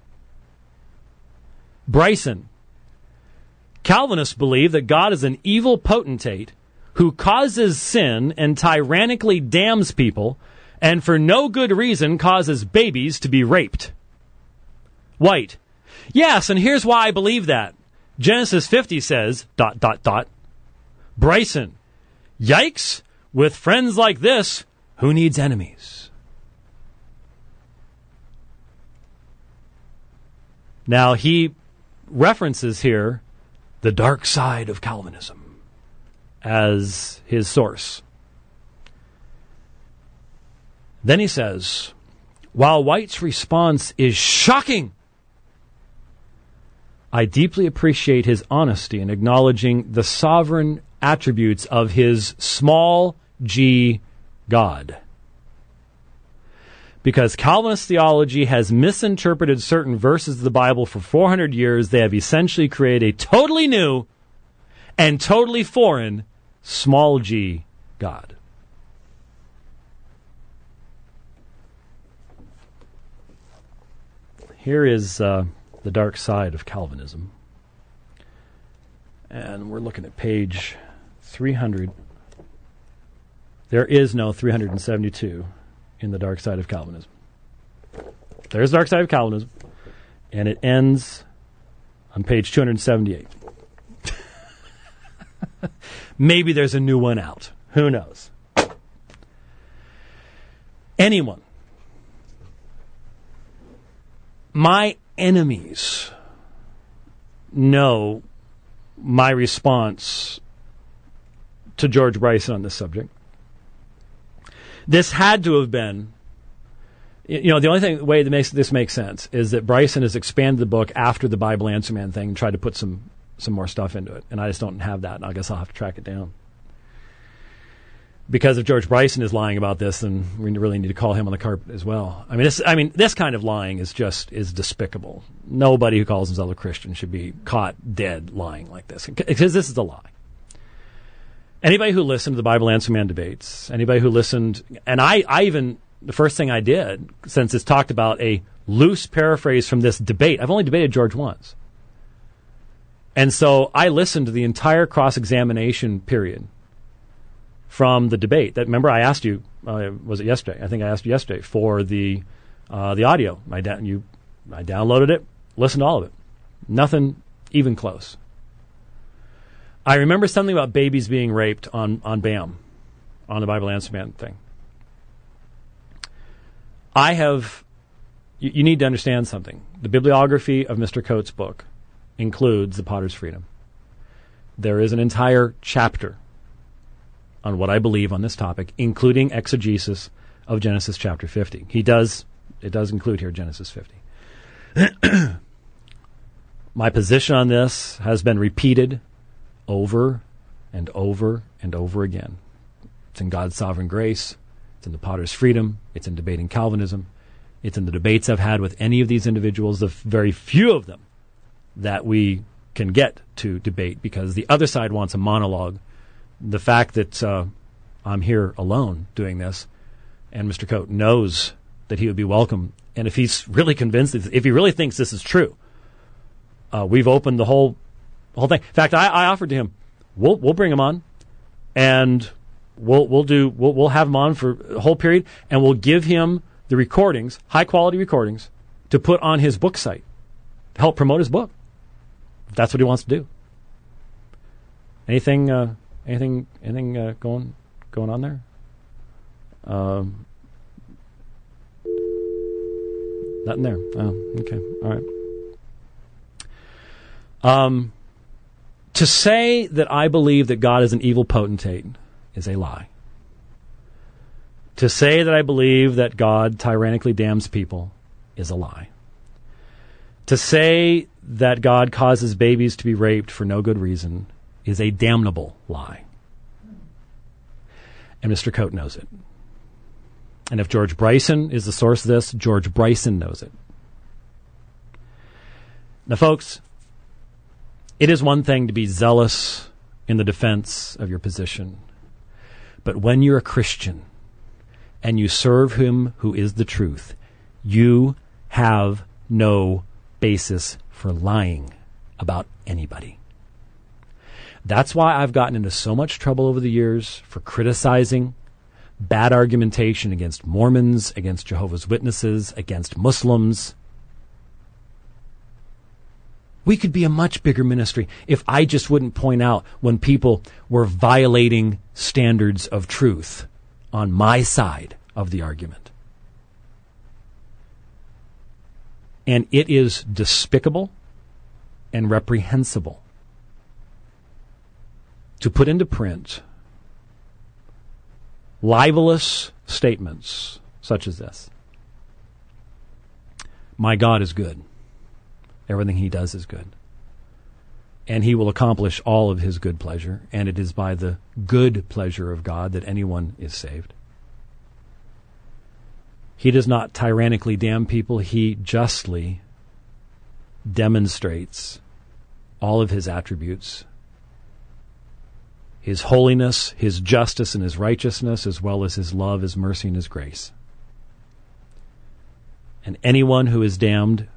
Bryson: Calvinists believe that God is an evil potentate who causes sin and tyrannically damns people, and for no good reason causes babies to be raped. White: Yes, and here's why I believe that. Genesis 50 says, ... Bryson: Yikes! With friends like this, who needs enemies? Now, he references here the dark side of Calvinism as his source. Then he says, while White's response is shocking, I deeply appreciate his honesty in acknowledging the sovereign attributes of his small g God. Because Calvinist theology has misinterpreted certain verses of the Bible for 400 years, they have essentially created a totally new and totally foreign small g God. Here is the dark side of Calvinism. And we're looking at page 300. There is no 372 in the dark side of Calvinism. There's Dark Side of Calvinism. And it ends on page 278. Maybe there's a new one out. Who knows? Anyone. My enemies know my response to George Bryson on this subject. This had to have been, the only way that makes this make sense is that Bryson has expanded the book after the Bible Answer Man thing and tried to put some more stuff into it. And I just don't have that, and I guess I'll have to track it down. Because if George Bryson is lying about this, then we really need to call him on the carpet as well. This kind of lying is despicable. Nobody who calls himself a Christian should be caught dead lying like this, because this is a lie. Anybody who listened to the Bible Answer Man debates, anybody who listened, and I even, the first thing I did, since it's talked about a loose paraphrase from this debate, I've only debated George once. And so I listened to the entire cross-examination period from the debate. That, remember, I asked you, was it yesterday? I think I asked you yesterday for the audio. I downloaded it, listened to all of it. Nothing even close. I remember something about babies being raped on BAM, on the Bible Answer Man thing. You need to understand something. The bibliography of Mr. Coates' book includes The Potter's Freedom. There is an entire chapter on what I believe on this topic, including exegesis of Genesis chapter 50. It does include here Genesis 50. My position on this has been repeated over and over and over again. It's in God's sovereign grace. It's in The Potter's Freedom. It's in Debating Calvinism. It's in the debates I've had with any of these individuals, the very few of them that we can get to debate, because the other side wants a monologue. The fact that I'm here alone doing this, and Mr. Coate knows that he would be welcome, and if he's really convinced, if he really thinks this is true, we've opened the whole thing. In fact, I offered to him, we'll bring him on, and we'll have him on for a whole period, and we'll give him the recordings, high quality recordings, to put on his book site to help promote his book. If that's what he wants to do. Anything going on there? Nothing there. Oh, okay. All right. To say that I believe that God is an evil potentate is a lie. To say that I believe that God tyrannically damns people is a lie. To say that God causes babies to be raped for no good reason is a damnable lie. And Mr. Coate knows it. And if George Bryson is the source of this, George Bryson knows it. Now, folks, it is one thing to be zealous in the defense of your position. But when you're a Christian and you serve him who is the truth, you have no basis for lying about anybody. That's why I've gotten into so much trouble over the years for criticizing bad argumentation against Mormons, against Jehovah's Witnesses, against Muslims. We could be a much bigger ministry if I just wouldn't point out when people were violating standards of truth on my side of the argument. And it is despicable and reprehensible to put into print libelous statements such as this. My God is good. Everything he does is good. And he will accomplish all of his good pleasure, and it is by the good pleasure of God that anyone is saved. He does not tyrannically damn people. He justly demonstrates all of his attributes, his holiness, his justice, and his righteousness, as well as his love, his mercy, and his grace. And anyone who is damned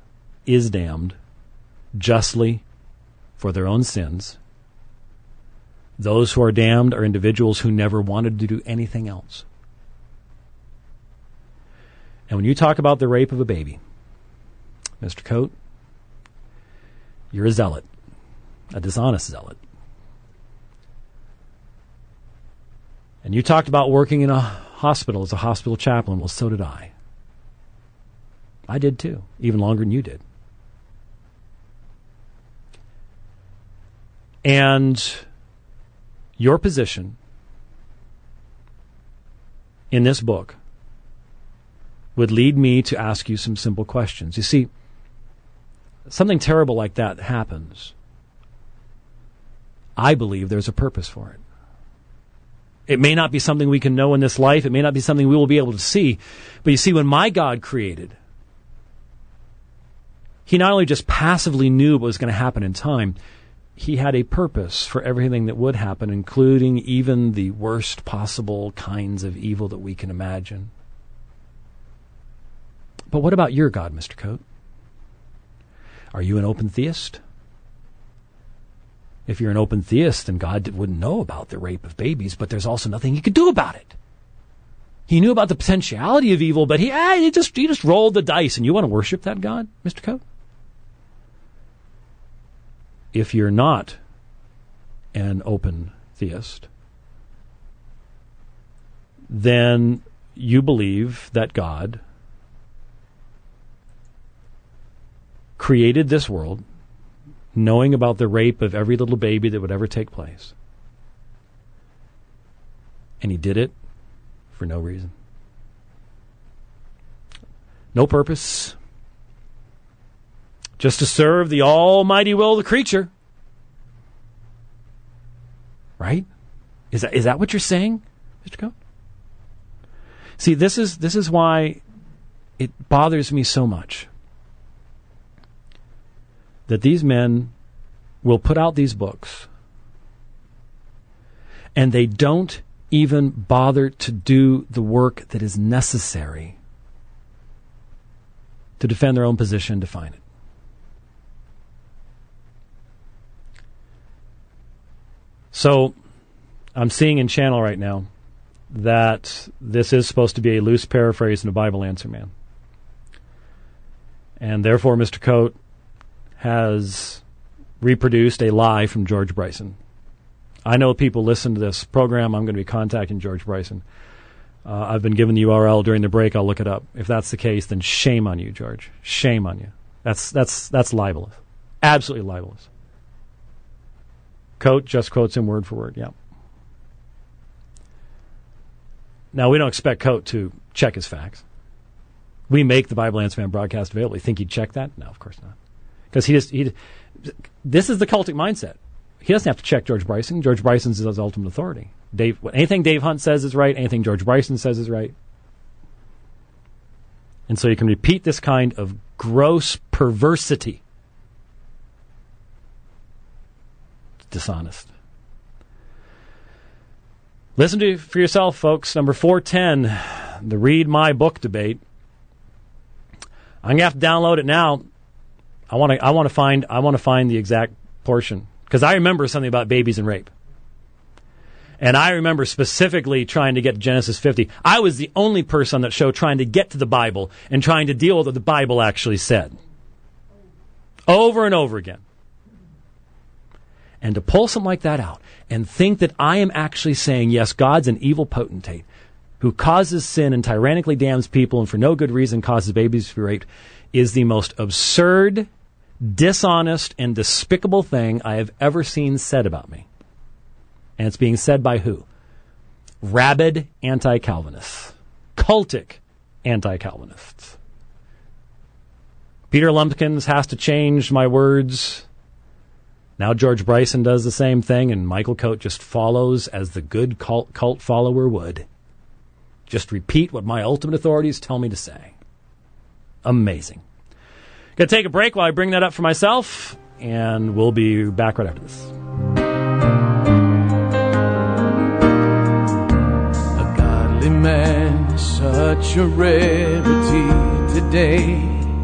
justly for their own sins. Those who are damned are individuals who never wanted to do anything else. And when you talk about the rape of a baby, Mr. Coate, you're a zealot, a dishonest zealot. And you talked about working in a hospital as a hospital chaplain. Well, so did I. I did too, even longer than you did. And your position in this book would lead me to ask you some simple questions. You see, something terrible like that happens. I believe there's a purpose for it. It may not be something we can know in this life. It may not be something we will be able to see. But you see, when my God created, He not only just passively knew what was going to happen in time, He had a purpose for everything that would happen, including even the worst possible kinds of evil that we can imagine. But what about your God, Mr. Coate? Are you an open theist? If you're an open theist, then God wouldn't know about the rape of babies, but there's also nothing He could do about it. He knew about the potentiality of evil, but he just rolled the dice. And you want to worship that God, Mr. Coate? If you're not an open theist, then you believe that God created this world knowing about the rape of every little baby that would ever take place. And He did it for no reason. No purpose. Just to serve the almighty will of the creature. Right? Is that what you're saying, Mr. Coate? See, this is why it bothers me so much that these men will put out these books and they don't even bother to do the work that is necessary to defend their own position and define it. So, I'm seeing in channel right now that this is supposed to be a loose paraphrase in a Bible Answer Man. And therefore, Mr. Coate has reproduced a lie from George Bryson. I know people listen to this program. I'm going to be contacting George Bryson. I've been given the URL during the break. I'll look it up. If that's the case, then shame on you, George. Shame on you. That's libelous. Absolutely libelous. Coate just quotes him word for word. Yeah. Now, we don't expect Coate to check his facts. We make the Bible Answer Man broadcast available. You think he'd check that? No, of course not. Because this is the cultic mindset. He doesn't have to check George Bryson. George Bryson's his ultimate authority. Anything Dave Hunt says is right. Anything George Bryson says is right. And so you can repeat this kind of gross perversity. It's dishonest. Listen to it for yourself, folks. Number 410, the Read My Book debate. I'm gonna have to download it now. I want to find the exact portion because I remember something about babies and rape, and I remember specifically trying to get to Genesis 50. I was the only person on that show trying to get to the Bible and trying to deal with what the Bible actually said, over and over again. And to pull something like that out and think that I am actually saying, yes, God's an evil potentate who causes sin and tyrannically damns people and for no good reason causes babies to be raped is the most absurd, dishonest, and despicable thing I have ever seen said about me. And it's being said by who? Rabid anti-Calvinists. Cultic anti-Calvinists. Peter Lumpkins has to change my words. Now George Bryson does the same thing, and Michael Coate just follows as the good cult follower would. Just repeat what my ultimate authorities tell me to say. Amazing. Going to take a break while I bring that up for myself, and we'll be back right after this. A godly man is such a rarity today.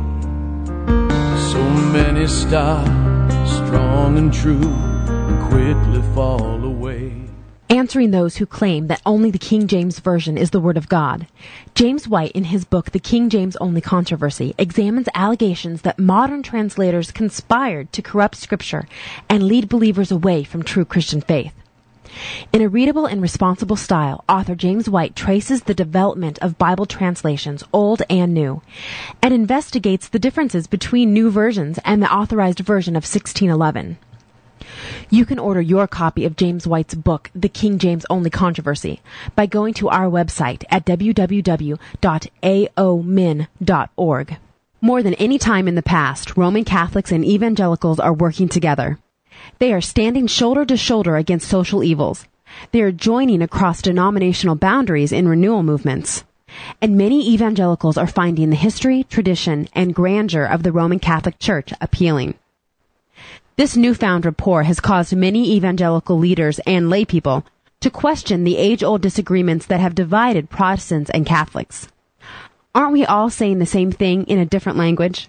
So many start strong and true and quickly fall away. Answering those who claim that only the King James Version is the Word of God, James White, in his book The King James Only Controversy, examines allegations that modern translators conspired to corrupt Scripture and lead believers away from true Christian faith. In a readable and responsible style, author James White traces the development of Bible translations, old and new, and investigates the differences between new versions and the authorized version of 1611. You can order your copy of James White's book, The King James Only Controversy, by going to our website at www.aomin.org. More than any time in the past, Roman Catholics and evangelicals are working together. They are standing shoulder to shoulder against social evils. They are joining across denominational boundaries in renewal movements. And many evangelicals are finding the history, tradition, and grandeur of the Roman Catholic Church appealing. This newfound rapport has caused many evangelical leaders and lay people to question the age-old disagreements that have divided Protestants and Catholics. Aren't we all saying the same thing in a different language?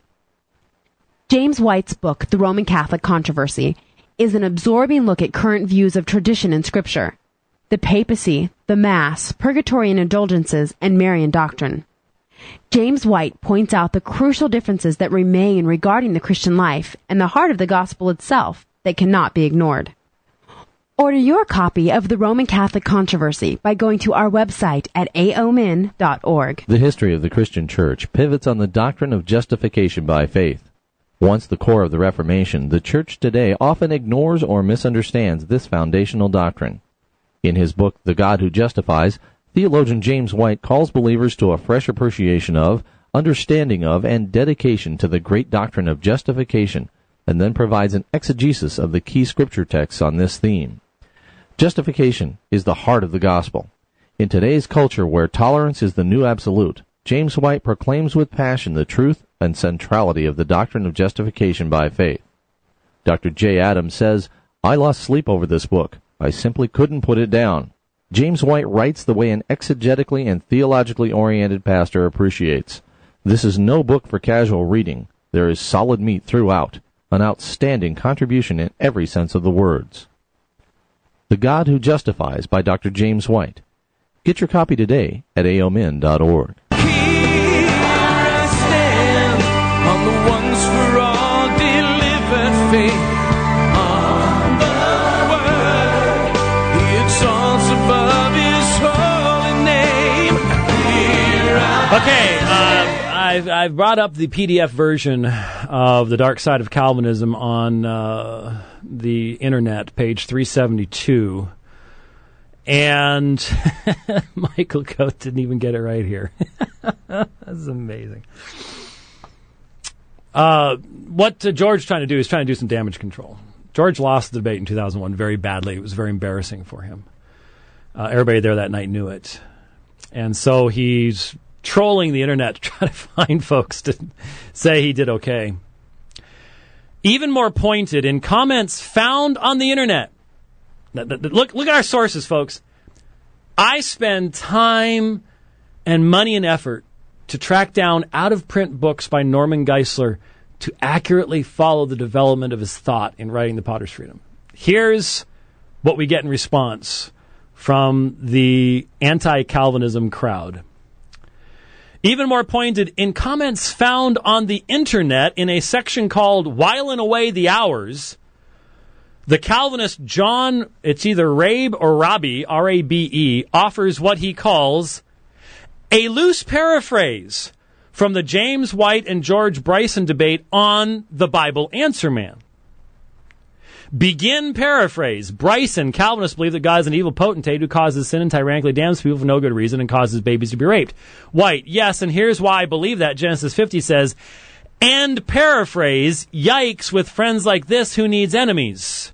James White's book, The Roman Catholic Controversy, is an absorbing look at current views of tradition and Scripture, the papacy, the Mass, purgatory and indulgences, and Marian doctrine. James White points out the crucial differences that remain regarding the Christian life and the heart of the gospel itself that cannot be ignored. Order your copy of The Roman Catholic Controversy by going to our website at aomin.org. The history of the Christian Church pivots on the doctrine of justification by faith. Once the core of the Reformation, the Church today often ignores or misunderstands this foundational doctrine. In his book, The God Who Justifies, theologian James White calls believers to a fresh appreciation of, understanding of, and dedication to the great doctrine of justification, and then provides an exegesis of the key Scripture texts on this theme. Justification is the heart of the gospel. In today's culture where tolerance is the new absolute, James White proclaims with passion the truth and centrality of the doctrine of justification by faith. Dr. J. Adams says, "I lost sleep over this book. I simply couldn't put it down." James White writes the way an exegetically and theologically oriented pastor appreciates. This is no book for casual reading. There is solid meat throughout, an outstanding contribution in every sense of the words. The God Who Justifies by Dr. James White. Get your copy today at aomin.org. Here I stand on the once for all delivered faith. On the word, he exalts above his holy name. Here I've brought up the PDF version of The Dark Side of Calvinism on the internet, page 372. And Michael Coates didn't even get it right here. That's amazing. What George's trying to do is trying to do some damage control. George lost the debate in 2001 very badly. It was very embarrassing for him. Everybody there that night knew it. And so he's trolling the internet to try to find folks to say he did okay. Even more pointed, in comments found on the internet. Look at our sources, folks. I spend time and money and effort to track down out-of-print books by Norman Geisler to accurately follow the development of his thought in writing The Potter's Freedom. Here's what we get in response from the anti-Calvinism crowd. Even more pointed, in comments found on the internet in a section called Whiling Away the Hours, the Calvinist John, it's either Rabe or Rabi, R-A-B-E, offers what he calls a loose paraphrase from the James White and George Bryson debate on the Bible Answer Man. Begin paraphrase. Bryson, Calvinists believe that God is an evil potentate who causes sin and tyrannically damns people for no good reason and causes babies to be raped. White, yes, and here's why I believe that. Genesis 50 says, and paraphrase, yikes with friends like this, who needs enemies?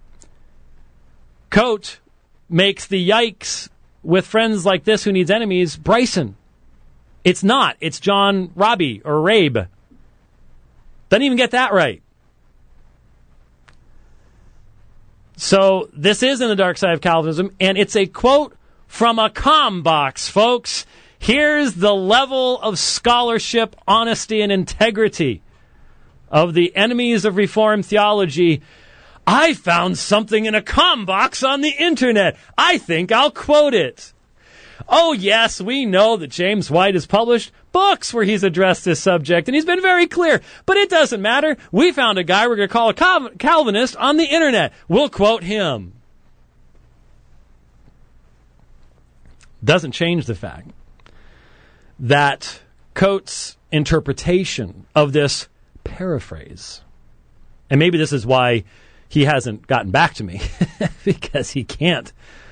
Coate makes the yikes with friends like this, who needs enemies, Bryson. It's not. It's John Rabi or Rabe. Doesn't even get that right. So this is in The Dark Side of Calvinism, and it's a quote from a ComBox, folks. Here's the level of scholarship, honesty, and integrity of the enemies of Reformed theology. I found something in a comm box on the internet. I think I'll quote it. Oh, yes, we know that James White has published books where he's addressed this subject, and he's been very clear. But it doesn't matter. We found a guy we're going to call a Calvinist on the internet. We'll quote him. Doesn't change the fact that Coates' interpretation of this paraphrase, and maybe this is why he hasn't gotten back to me, because he can't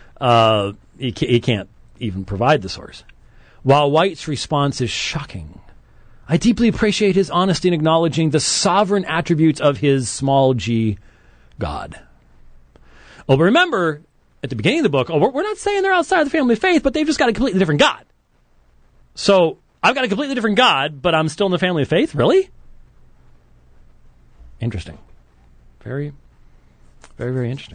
even provide the source. While White's response is shocking, I deeply appreciate his honesty in acknowledging the sovereign attributes of his small g God. Oh, but remember, at the beginning of the book, we're not saying they're outside of the family of faith, but they've just got a completely different God. So, I've got a completely different God, but I'm still in the family of faith? Really? Interesting. Very, very, very interesting.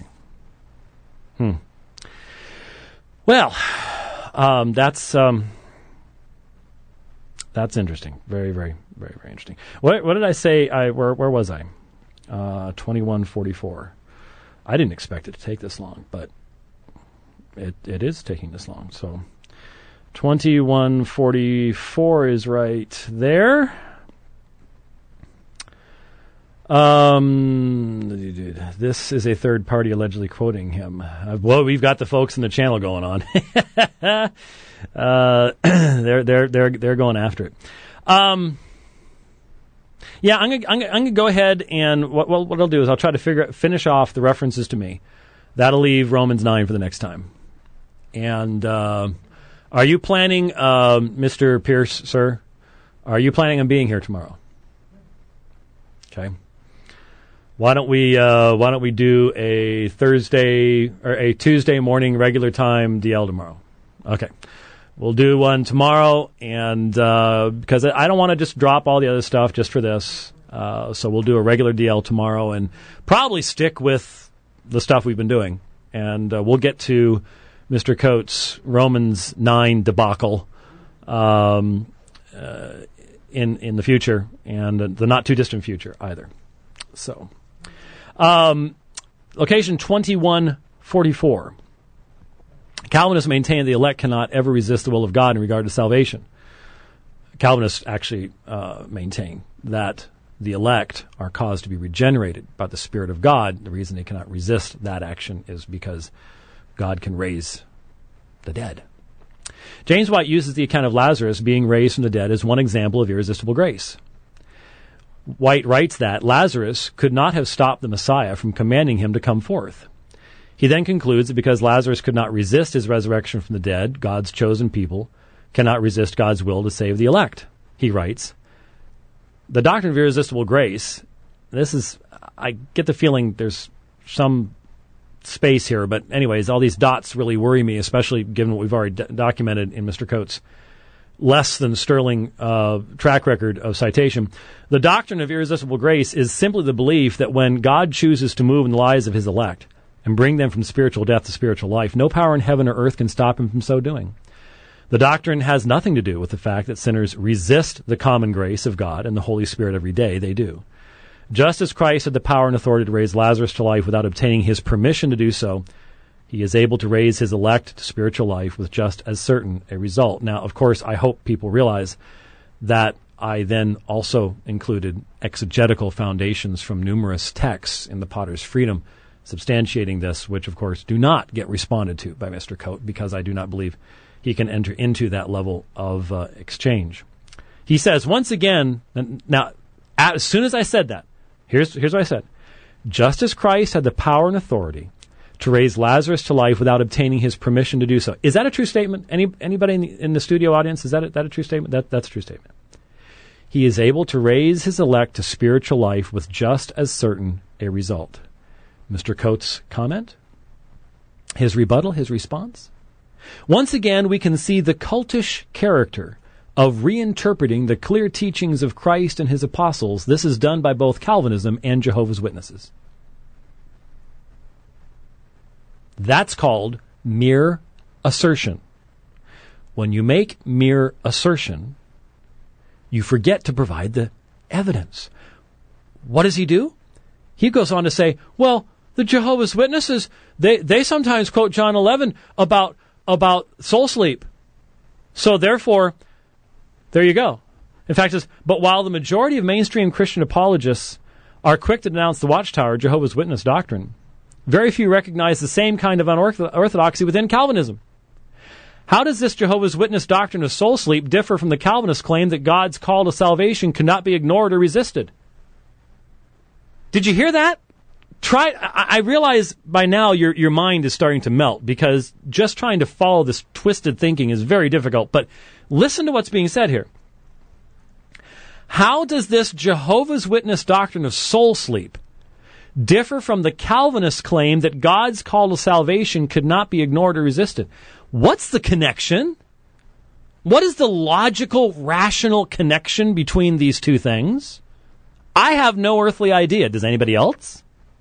Well, that's interesting. Very, very, very, very interesting. What did I say? Where was I? 2144. I didn't expect it to take this long, but it is taking this long. So 2144 is right there. This is a third party allegedly quoting him. Well, we've got the folks in the channel going on. They're going after it. Yeah, I'm gonna go ahead and what I'll do is I'll try to finish off the references to me. That'll leave Romans 9 for the next time. And are you planning, Mr. Pierce, sir? Are you planning on being here tomorrow? Okay. Why don't we do a Thursday or a Tuesday morning regular time DL tomorrow? Okay. We'll do one tomorrow, and because I don't want to just drop all the other stuff just for this, so we'll do a regular DL tomorrow and probably stick with the stuff we've been doing, and we'll get to Mr. Coates' Romans 9 debacle in the future, and the not too distant future either. So, location 2144. Calvinists maintain the elect cannot ever resist the will of God in regard to salvation. Calvinists actually maintain that the elect are caused to be regenerated by the Spirit of God. The reason they cannot resist that action is because God can raise the dead. James White uses the account of Lazarus being raised from the dead as one example of irresistible grace. White writes that Lazarus could not have stopped the Messiah from commanding him to come forth. He then concludes that because Lazarus could not resist his resurrection from the dead, God's chosen people cannot resist God's will to save the elect. He writes, the doctrine of irresistible grace, I get the feeling there's some space here, but anyways, all these dots really worry me, especially given what we've already documented in Mr. Coates' less than sterling track record of citation. The doctrine of irresistible grace is simply the belief that when God chooses to move in the lives of his elect and bring them from spiritual death to spiritual life, no power in heaven or earth can stop him from so doing. The doctrine has nothing to do with the fact that sinners resist the common grace of God and the Holy Spirit every day. They do. Just as Christ had the power and authority to raise Lazarus to life without obtaining his permission to do so, he is able to raise his elect to spiritual life with just as certain a result. Now, of course, I hope people realize that I then also included exegetical foundations from numerous texts in the Potter's Freedom substantiating this, which, of course, do not get responded to by Mr. Coate, because I do not believe he can enter into that level of exchange. He says, once again, now, as soon as I said that, here's what I said. Just as Christ had the power and authority to raise Lazarus to life without obtaining his permission to do so. Is that a true statement? Anybody in the studio audience, is that a true statement? That's a true statement. He is able to raise his elect to spiritual life with just as certain a result. Mr. Coates' comment? His rebuttal? His response? Once again, we can see the cultish character of reinterpreting the clear teachings of Christ and his apostles. This is done by both Calvinism and Jehovah's Witnesses. That's called mere assertion. When you make mere assertion, you forget to provide the evidence. What does he do? He goes on to say, well, The Jehovah's Witnesses, they sometimes quote John 11 about soul sleep. So therefore, there you go. In fact, it says, but while the majority of mainstream Christian apologists are quick to denounce the Watchtower Jehovah's Witness doctrine, very few recognize the same kind of unorthodoxy within Calvinism. How does this Jehovah's Witness doctrine of soul sleep differ from the Calvinist claim that God's call to salvation cannot be ignored or resisted? Did you hear that? I realize by now your mind is starting to melt, because just trying to follow this twisted thinking is very difficult. But listen to what's being said here. How does this Jehovah's Witness doctrine of soul sleep differ from the Calvinist claim that God's call to salvation could not be ignored or resisted? What's the connection? What is the logical, rational connection between these two things? I have no earthly idea. Does anybody else?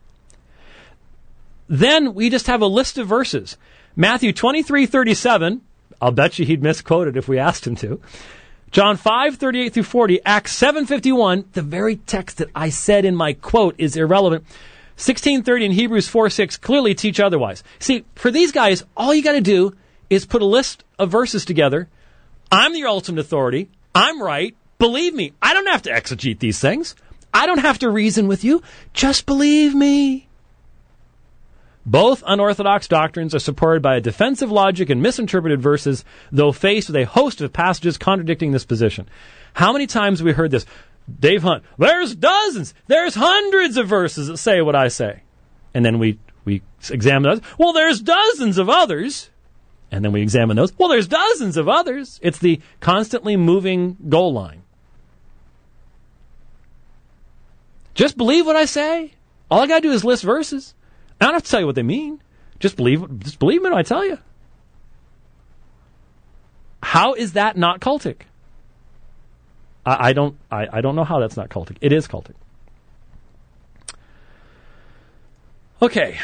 Then we just have a list of verses. Matthew 23:37. I'll bet you he'd misquote it if we asked him to. John 5:38 through 40. Acts 7:51. The very text that I said in my quote is irrelevant. 16:30 and Hebrews 4:6 clearly teach otherwise. See, for these guys, all you got to do is put a list of verses together. I'm the ultimate authority. I'm right. Believe me. I don't have to exegete these things. I don't have to reason with you. Just believe me. Both unorthodox doctrines are supported by a defensive logic and misinterpreted verses, though faced with a host of passages contradicting this position. How many times have we heard this? Dave Hunt, there's dozens, there's hundreds of verses that say what I say. And then we examine those. Well, there's dozens of others. And then we examine those. Well, there's dozens of others. It's the constantly moving goal line. Just believe what I say. All I got to do is list verses. I don't have to tell you what they mean. Just believe me when I tell you. How is that not cultic? I don't know how that's not cultic. It is cultic. Okay.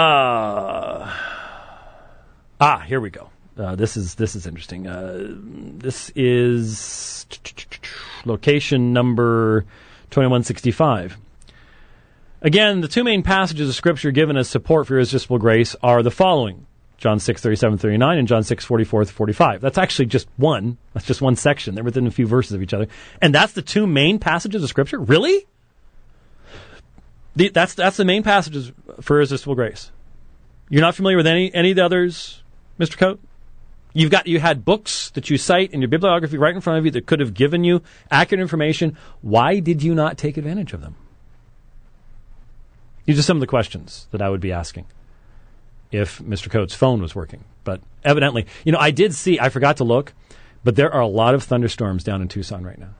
Here we go. This is interesting. This is location number 2165. Again, the two main passages of Scripture given as support for irresistible grace are the following: John 6:37-39 and John 6:44-45. That's actually just one. That's just one section. They're within a few verses of each other. And that's the two main passages of Scripture? Really? That's the main passages for irresistible grace. You're not familiar with any of the others, Mr. Coate? You had books that you cite in your bibliography right in front of you that could have given you accurate information. Why did you not take advantage of them? These are some of the questions that I would be asking if Mr. Coate's phone was working. But evidently, I forgot to look, but there are a lot of thunderstorms down in Tucson right now.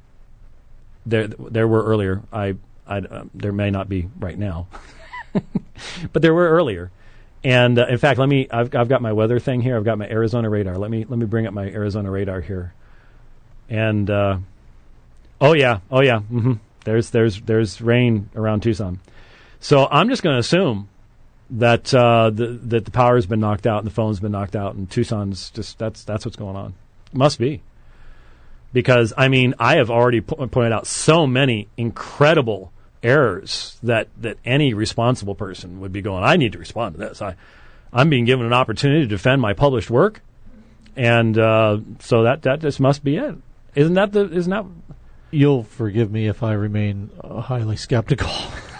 There were earlier. There may not be right now, but there were earlier. And in fact, I've got my weather thing here. I've got my Arizona radar. Let me bring up my Arizona radar here. And oh yeah. Mm-hmm. There's rain around Tucson. So I'm just going to assume that the power has been knocked out and the phone's been knocked out, and Tucson's just that's what's going on. Must be, because I have already pointed out so many incredible errors that any responsible person would be going, I need to respond to this. I'm being given an opportunity to defend my published work, and so that just must be it. Isn't that? You'll forgive me if I remain highly skeptical.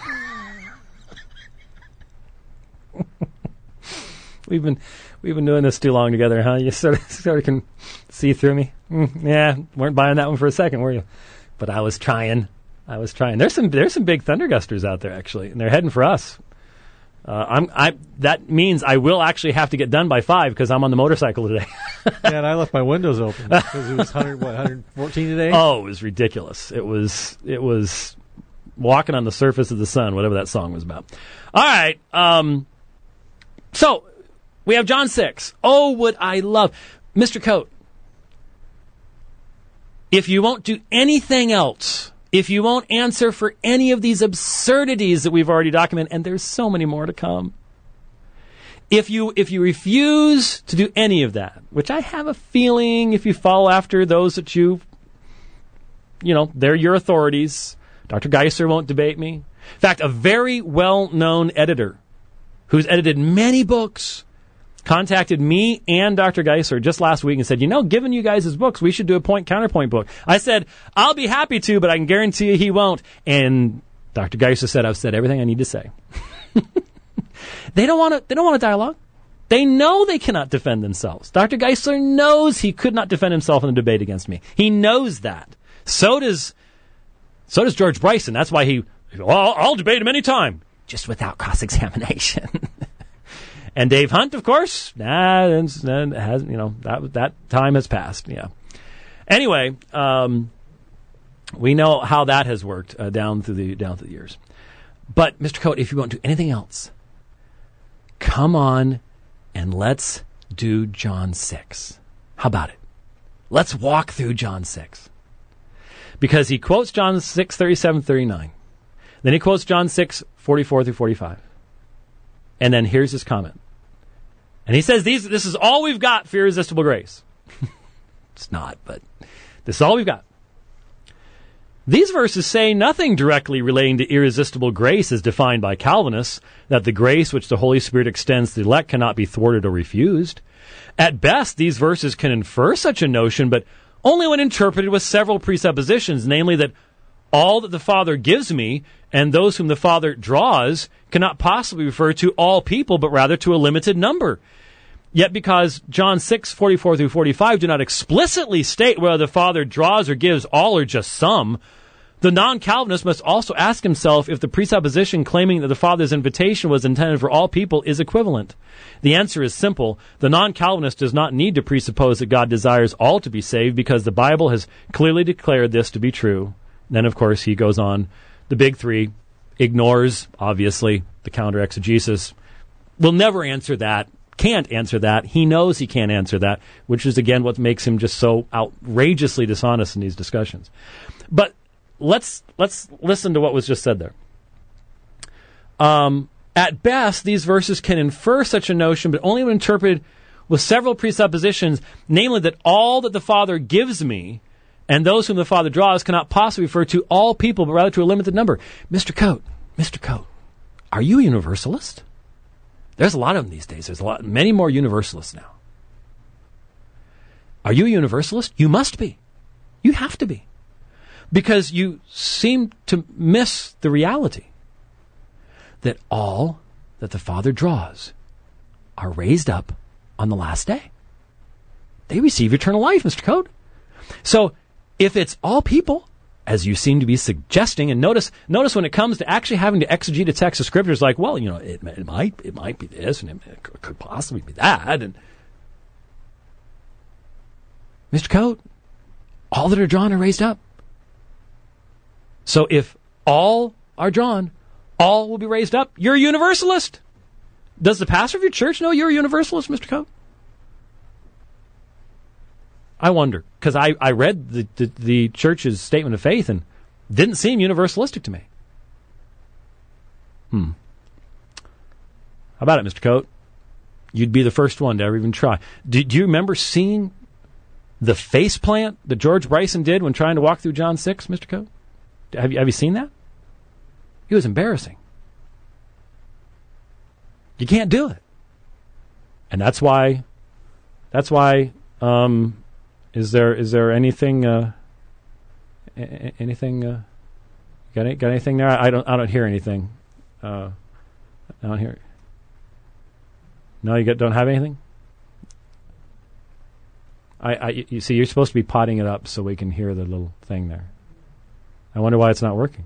We've been doing this too long together, huh? You sort of can see through me. Yeah, weren't buying that one for a second, were you? But I was trying. There's some big thundergusters out there actually, and they're heading for us. That means I will actually have to get done by 5 because I'm on the motorcycle today. Yeah, and I left my windows open because it was 114 today. Oh, it was ridiculous. It was walking on the surface of the sun, whatever that song was about. All right. So we have John 6. Oh, would I love Mr. Coate. If you won't do anything else, if you won't answer for any of these absurdities that we've already documented, and there's so many more to come, if you refuse to do any of that, which I have a feeling if you follow after those that they're your authorities. Dr. Geisler won't debate me. In fact, a very well-known editor who's edited many books contacted me and Dr. Geisler just last week and said, given you guys his books, we should do a point-counterpoint book. I said, I'll be happy to, but I can guarantee you he won't. And Dr. Geisler said, I've said everything I need to say. They don't want a dialogue. They know they cannot defend themselves. Dr. Geisler knows he could not defend himself in a debate against me. He knows that. So does George Bryson. That's why I'll debate him anytime, just without cross-examination. And Dave Hunt, of course, that time has passed. Yeah. Anyway, we know how that has worked down through the years. But Mr. Coate, if you won't do anything else, come on and let's do John 6. How about it? Let's walk through John 6. Because he quotes John 6:37-39. Then he quotes John 6:44-45. And then here's his comment. And he says, this is all we've got for irresistible grace. It's not, but this is all we've got. These verses say nothing directly relating to irresistible grace as defined by Calvinists, that the grace which the Holy Spirit extends to the elect cannot be thwarted or refused. At best, these verses can infer such a notion, but only when interpreted with several presuppositions, namely that all that the Father gives me and those whom the Father draws cannot possibly refer to all people, but rather to a limited number. Yet because John 6:44-45 do not explicitly state whether the Father draws or gives all or just some, the non-Calvinist must also ask himself if the presupposition claiming that the Father's invitation was intended for all people is equivalent. The answer is simple. The non-Calvinist does not need to presuppose that God desires all to be saved because the Bible has clearly declared this to be true. Then, of course, he goes on. The big three ignores, obviously, the counter-exegesis. Will never answer that. Can't answer that. He knows he can't answer that, which is, again, what makes him just so outrageously dishonest in these discussions. But let's listen to what was just said there. At best, these verses can infer such a notion, but only when interpreted with several presuppositions, namely that all that the Father gives me and those whom the Father draws cannot possibly refer to all people, but rather to a limited number. Mr. Coate, are you a universalist? There's a lot of them these days. There's many more universalists now. Are you a universalist? You must be. You have to be. Because you seem to miss the reality that all that the Father draws are raised up on the last day. They receive eternal life, Mr. Coate. So if it's all people, as you seem to be suggesting, and notice when it comes to actually having to exegete a text of scriptures, like, well, it might be this, and it could possibly be that, and Mr. Coate, all that are drawn are raised up. So if all are drawn, all will be raised up. You're a universalist. Does the pastor of your church know you're a universalist, Mr. Coate? I wonder, because I read the church's statement of faith and didn't seem universalistic to me. How about it, Mr. Coate? You'd be the first one to ever even try. Do you remember seeing the face plant that George Bryson did when trying to walk through John 6, Mr. Coate? Have you seen that? It was embarrassing. You can't do it. And that's why is there anything got anything there? I don't hear anything. I don't hear. No, you don't have anything? You see, you're supposed to be potting it up so we can hear the little thing there. I wonder why it's not working.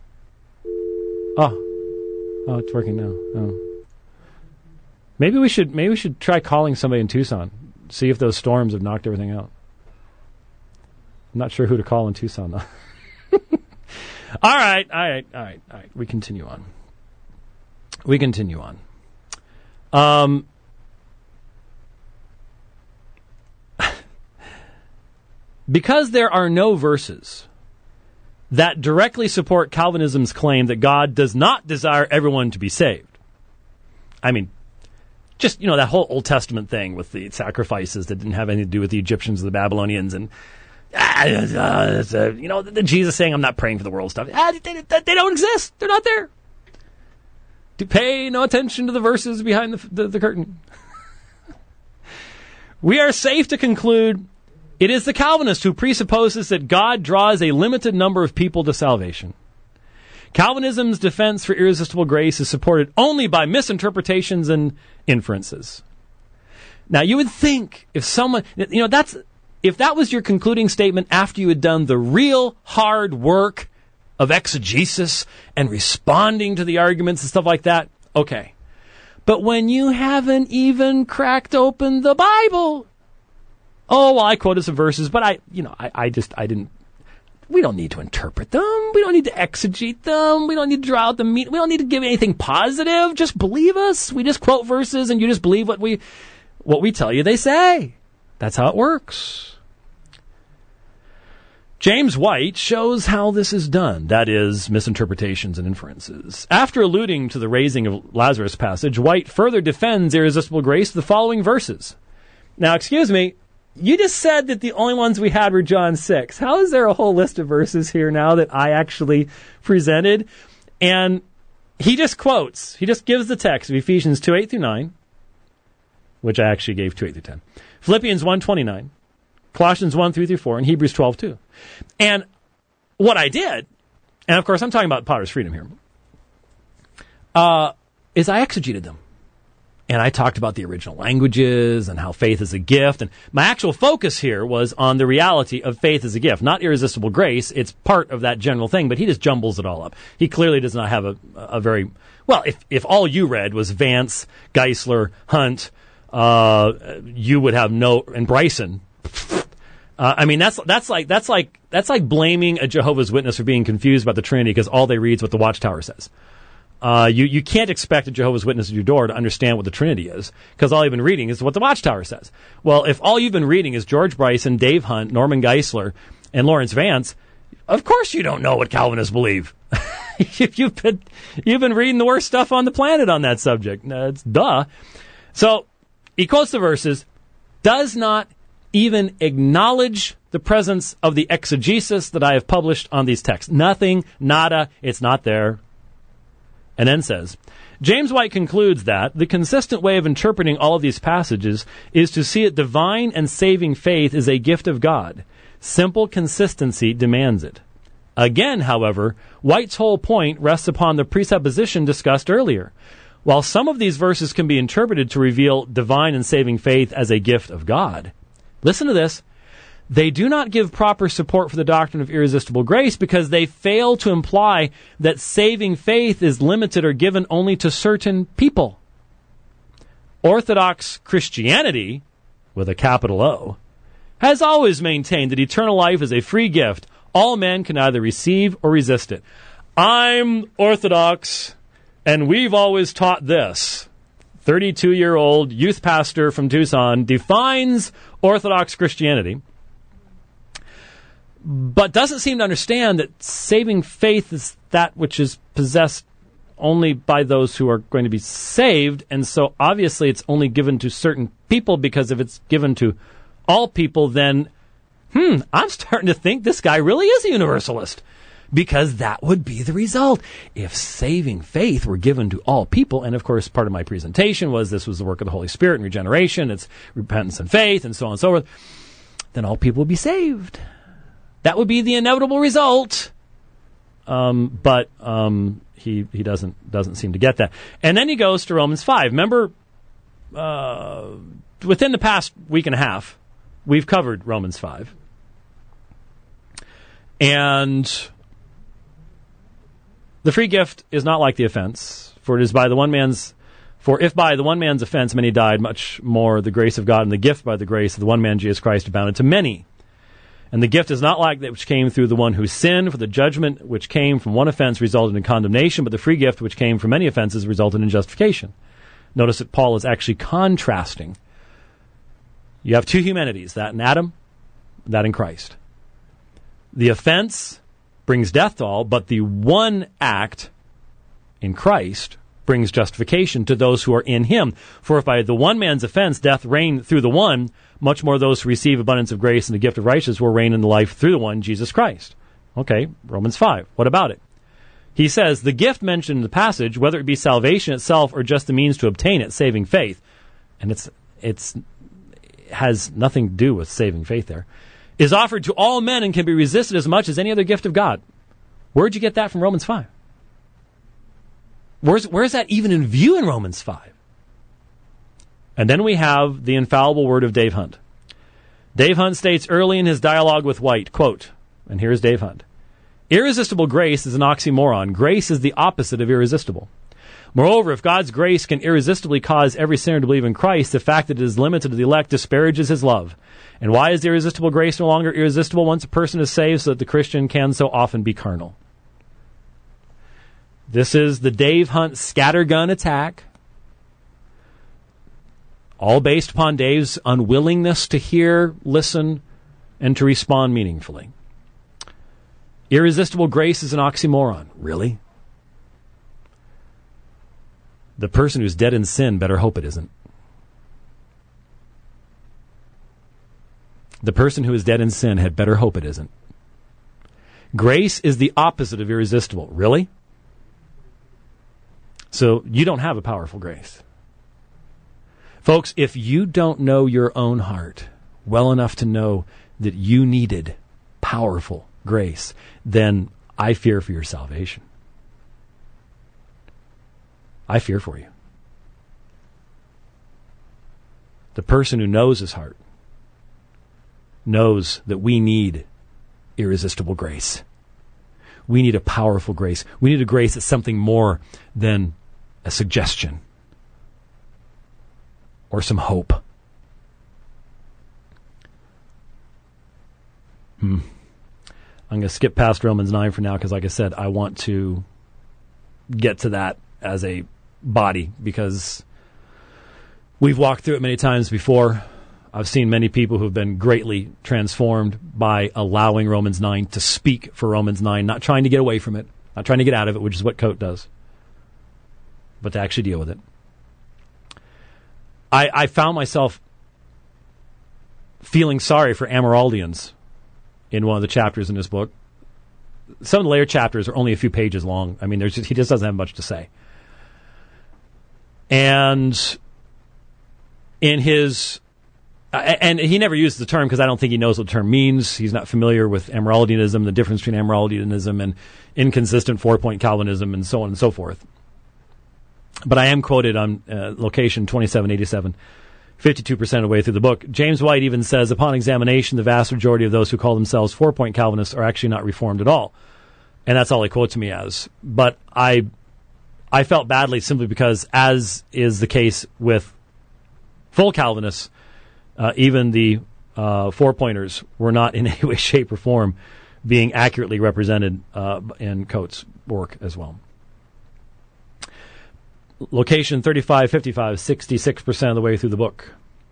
Oh, it's working now. Oh. Maybe we should try calling somebody in Tucson. See if those storms have knocked everything out. I'm not sure who to call in Tucson, though. All right. We continue on. Because there are no verses that directly support Calvinism's claim that God does not desire everyone to be saved. I mean, just, that whole Old Testament thing with the sacrifices that didn't have anything to do with the Egyptians or the Babylonians, and the Jesus saying I'm not praying for the world stuff. They don't exist. They're not there. To pay no attention to the verses behind the curtain. We are safe to conclude it is the Calvinist who presupposes that God draws a limited number of people to salvation. Calvinism's defense for irresistible grace is supported only by misinterpretations and inferences. Now, you would think if someone, if that was your concluding statement after you had done the real hard work of exegesis and responding to the arguments and stuff like that, okay. But when you haven't even cracked open the Bible, I quoted some verses, but I didn't. We don't need to interpret them. We don't need to exegete them. We don't need to draw out the meaning. We don't need to give anything positive. Just believe us. We just quote verses and you just believe what we tell you they say. That's how it works. James White shows how this is done. That is, misinterpretations and inferences. After alluding to the raising of Lazarus passage, White further defends irresistible grace with the following verses. Now, excuse me, you just said that the only ones we had were John 6. How is there a whole list of verses here now that I actually presented? And he just quotes, he just gives the text of Ephesians 2:8 through 9, which I actually gave 2:8 through 10. Philippians 1:29, Colossians 1:3 through 4, and Hebrews 12:2. And what I did, and of course I'm talking about Potter's Freedom here, is I exegeted them. And I talked about the original languages and how faith is a gift. And my actual focus here was on the reality of faith as a gift, not irresistible grace. It's part of that general thing, but he just jumbles it all up. He clearly does not have a very, well, if all you read was Vance, Geisler, Hunt, you would have and Bryson. That's like blaming a Jehovah's Witness for being confused about the Trinity because all they read is what the Watchtower says. You can't expect a Jehovah's Witness at your door to understand what the Trinity is, because all you've been reading is what the Watchtower says. Well, if all you've been reading is George Bryson, Dave Hunt, Norman Geisler, and Lawrence Vance, of course you don't know what Calvinists believe. You've been reading the worst stuff on the planet on that subject. It's duh. So he quotes the verses, does not even acknowledge the presence of the exegesis that I have published on these texts. Nothing, nada, it's not there. And then says, James White concludes that the consistent way of interpreting all of these passages is to see that divine and saving faith is a gift of God. Simple consistency demands it. Again, however, White's whole point rests upon the presupposition discussed earlier. While some of these verses can be interpreted to reveal divine and saving faith as a gift of God, listen to this. They do not give proper support for the doctrine of irresistible grace because they fail to imply that saving faith is limited or given only to certain people. Orthodox Christianity, with a capital O, has always maintained that eternal life is a free gift. All men can either receive or resist it. I'm Orthodox, and we've always taught this. 32-year-old youth pastor from Tucson defines Orthodox Christianity, but doesn't seem to understand that saving faith is that which is possessed only by those who are going to be saved, and so obviously it's only given to certain people, because if it's given to all people, then, I'm starting to think this guy really is a universalist, because that would be the result. If saving faith were given to all people, and of course part of my presentation was this was the work of the Holy Spirit and regeneration, it's repentance and faith, and so on and so forth, then all people would be saved. That would be the inevitable result, but he doesn't seem to get that. And then he goes to Romans 5. Remember, within the past week and a half, we've covered Romans 5, and the free gift is not like the offense, for if by the one man's offense many died, much more the grace of God and the gift by the grace of the one man Jesus Christ abounded to many. And the gift is not like that which came through the one who sinned, for the judgment which came from one offense resulted in condemnation, but the free gift which came from many offenses resulted in justification. Notice that Paul is actually contrasting. You have two humanities, that in Adam, that in Christ. The offense brings death to all, but the one act in Christ brings justification to those who are in him. For if by the one man's offense death reigned through the one, much more those who receive abundance of grace and the gift of righteousness will reign in the life through the one, Jesus Christ. Okay, Romans 5. What about it? He says, the gift mentioned in the passage, whether it be salvation itself or just the means to obtain it, saving faith, and it has nothing to do with saving faith there, is offered to all men and can be resisted as much as any other gift of God. Where'd you get that from Romans 5? Where's that even in view in Romans 5? And then we have the infallible word of Dave Hunt. Dave Hunt states early in his dialogue with White, quote, and here's Dave Hunt, irresistible grace is an oxymoron. Grace is the opposite of irresistible. Moreover, if God's grace can irresistibly cause every sinner to believe in Christ, the fact that it is limited to the elect disparages his love. And why is irresistible grace no longer irresistible once a person is saved, so that the Christian can so often be carnal? This is the Dave Hunt scattergun attack, all based upon Dave's unwillingness to hear, listen, and to respond meaningfully. Irresistible grace is an oxymoron. Really? The person who's dead in sin better hope it isn't. The person who is dead in sin had better hope it isn't. Grace is the opposite of irresistible. Really? So you don't have a powerful grace. Folks, if you don't know your own heart well enough to know that you needed powerful grace, then I fear for your salvation. I fear for you. The person who knows his heart knows that we need irresistible grace. We need a powerful grace. We need a grace that's something more than a suggestion or some hope. I'm going to skip past Romans 9 for now because, like I said, I want to get to that as a body because we've walked through it many times before. I've seen many people who have been greatly transformed by allowing Romans 9 to speak for Romans 9, not trying to get away from it, not trying to get out of it, which is what Coate does, but to actually deal with it. I found myself feeling sorry for Amyraldians in one of the chapters in this book. Some of the later chapters are only a few pages long. I mean, he just doesn't have much to say. And in his... and he never uses the term because I don't think he knows what the term means. He's not familiar with Amyraldianism, the difference between Amyraldianism and inconsistent four-point Calvinism and so on and so forth. But I am quoted on location 2787, 52% of the way through the book. James White even says, upon examination, the vast majority of those who call themselves four-point Calvinists are actually not Reformed at all. And that's all he quotes me as. But I felt badly simply because, as is the case with full Calvinists, even the four-pointers were not in any way, shape, or form being accurately represented in Coates' work as well. Location 3555, 66% of the way through the book.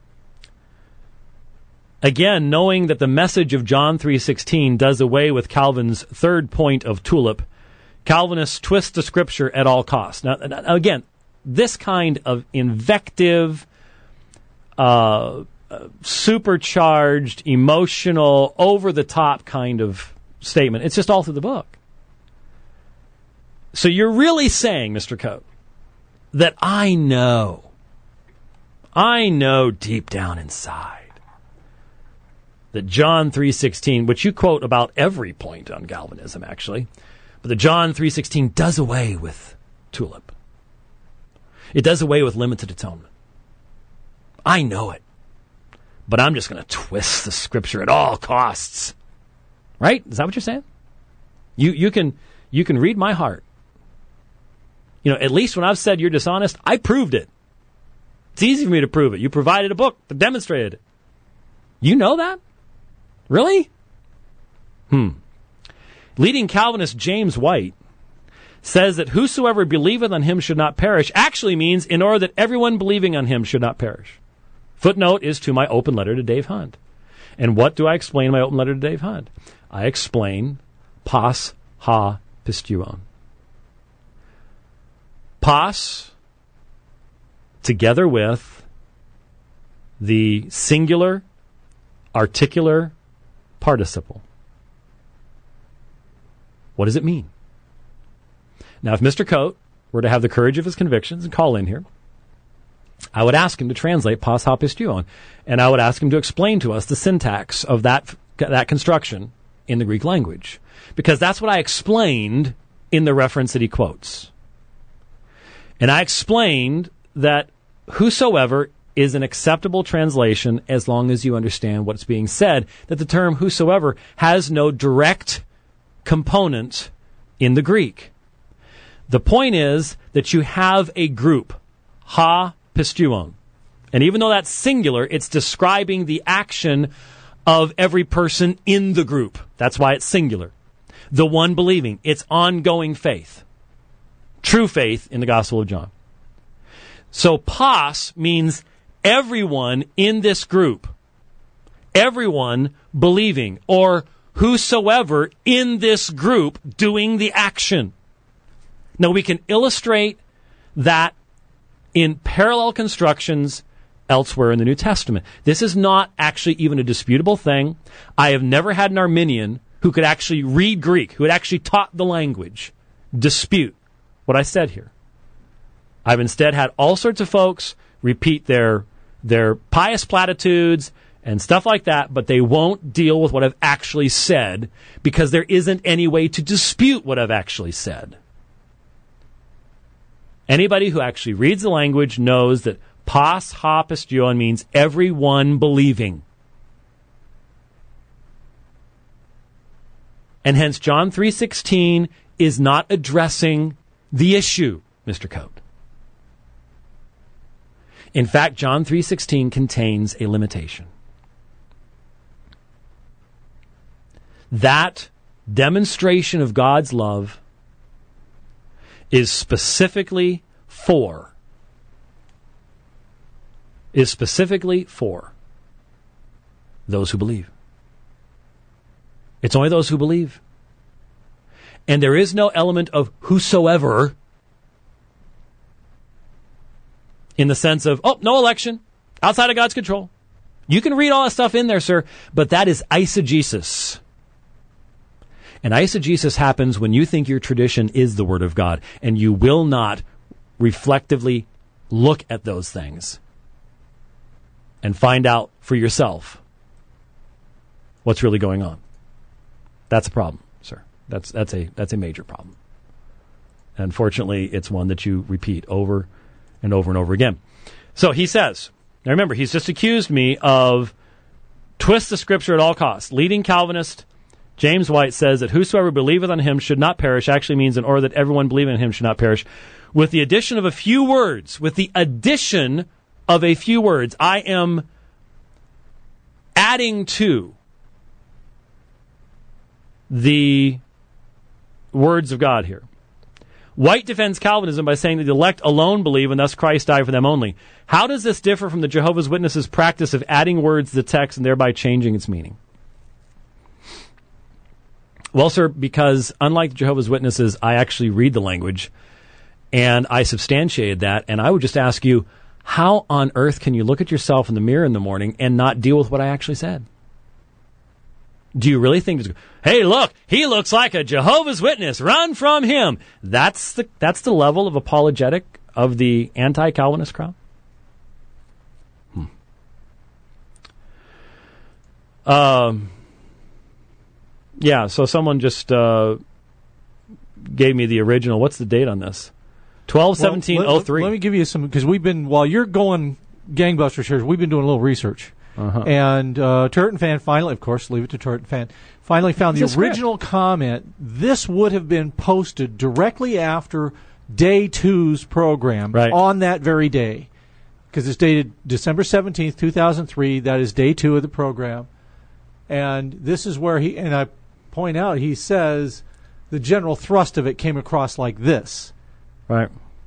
Again, knowing that the message of John 3:16 does away with Calvin's third point of tulip, Calvinists twist the Scripture at all costs. Now again, this kind of invective, supercharged, emotional, over-the-top kind of statement, it's just all through the book. So you're really saying, Mr. Coate, that I know deep down inside that John 3:16, which you quote about every point on Calvinism, actually, but the John 3:16 does away with tulip. It does away with limited atonement. I know it, but I'm just going to twist the Scripture at all costs. Right? Is that what you're saying? You can read my heart. You know, at least when I've said you're dishonest, I proved it. It's easy for me to prove it. You provided a book that demonstrated it. You know that? Really? Leading Calvinist James White says that whosoever believeth on him should not perish actually means in order that everyone believing on him should not perish. Footnote is to my open letter to Dave Hunt. And what do I explain in my open letter to Dave Hunt? I explain pas ha pistuon. Pas, together with the singular articular participle. What does it mean? Now, if Mr. Coate were to have the courage of his convictions and call in here, I would ask him to translate pas hapistuon, and I would ask him to explain to us the syntax of that construction in the Greek language, because that's what I explained in the reference that he quotes. And I explained that whosoever is an acceptable translation as long as you understand what's being said, that the term whosoever has no direct component in the Greek. The point is that you have a group, ha pistuon. And even though that's singular, it's describing the action of every person in the group. That's why it's singular. The one believing. It's ongoing faith. True faith in the Gospel of John. So pas means everyone in this group. Everyone believing, or whosoever in this group doing the action. Now we can illustrate that in parallel constructions elsewhere in the New Testament. This is not actually even a disputable thing. I have never had an Arminian who could actually read Greek, who had actually taught the language, dispute what I said here. I've instead had all sorts of folks repeat their pious platitudes and stuff like that, but they won't deal with what I've actually said because there isn't any way to dispute what I've actually said. Anybody who actually reads the language knows that pas hapistuon means everyone believing. And hence John 3:16 is not addressing the issue, Mr. Coate. In fact, John 3:16 contains a limitation. That demonstration of God's love is specifically for those who believe. It's only those who believe. And there is no element of whosoever in the sense of, no election, outside of God's control. You can read all that stuff in there, sir, but that is eisegesis. And eisegesis happens when you think your tradition is the Word of God, and you will not reflectively look at those things and find out for yourself what's really going on. That's a problem, sir. That's a major problem. Unfortunately, it's one that you repeat over and over and over again. So he says, now remember, he's just accused me of twist the Scripture at all costs. Leading Calvinist James White says that whosoever believeth on him should not perish actually means in order that everyone believing in him should not perish. With the addition of a few words, I am adding to the words of God here. White defends Calvinism by saying that the elect alone believe and thus Christ died for them only. How does this differ from the Jehovah's Witnesses' practice of adding words to the text and thereby changing its meaning? Well, sir, because unlike the Jehovah's Witnesses, I actually read the language and I substantiated that, and I would just ask you, how on earth can you look at yourself in the mirror in the morning and not deal with what I actually said? Do you really think, hey, look, he looks like a Jehovah's Witness, run from him? That's the level of apologetic of the anti-Calvinist crowd? Yeah, so someone just gave me the original. What's the date on this? 12/17/03. Let me give you some, because we've been, while you're going gangbusters here, we've been doing a little research. And Turretin Fan finally, of course, leave it to Turretin Fan, finally found the original comment. This would have been posted directly after Day 2's program on that very day, because it's dated December 17th, 2003. That is Day 2 of the program. And this is where and I point out, he says the general thrust of it came across like this. Right.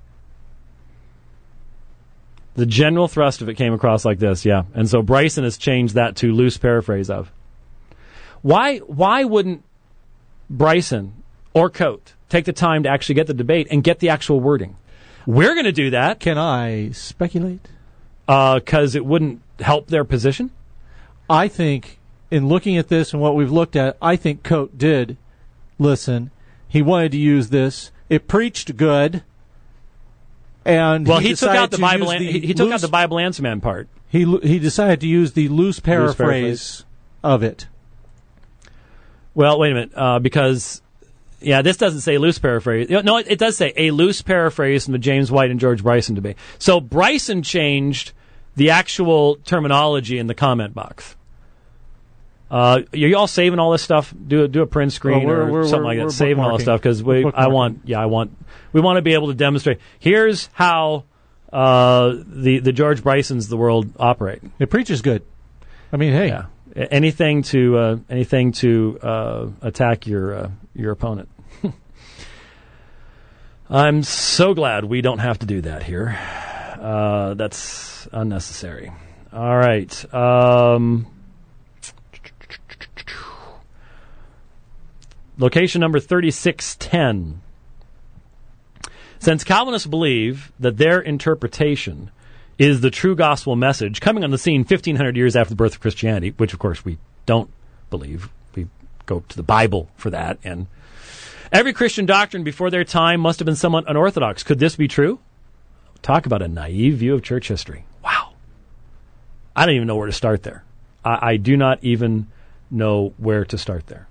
The general thrust of it came across like this, yeah. And so Bryson has changed that to loose paraphrase of. Why wouldn't Bryson or Coate take the time to actually get the debate and get the actual wording? We're going to do that. Can I speculate? Because it wouldn't help their position? I think, in looking at this and what we've looked at, I think Coate did listen. He wanted to use this. It preached good. And well, he took out the Bible. He took out the Bible Answer Man part. He decided to use the loose paraphrase of it. Well, wait a minute, because this doesn't say loose paraphrase. No, it does say a loose paraphrase from the James White and George Bryson debate. So Bryson changed the actual terminology in the comment box. Are you all saving all this stuff? Do a print screen or something like that. Saving all this stuff because we want to be able to demonstrate. Here's how the George Brysons of the world operate. It preaches good. I mean, hey, anything to attack your opponent. I'm so glad we don't have to do that here. That's unnecessary. All right. Location number 3610. Since Calvinists believe that their interpretation is the true gospel message coming on the scene 1,500 years after the birth of Christianity, which, of course, we don't believe. We go to the Bible for that. And every Christian doctrine before their time must have been somewhat unorthodox. Could this be true? Talk about a naive view of church history. Wow. I don't even know where to start there. I do not even know where to start there.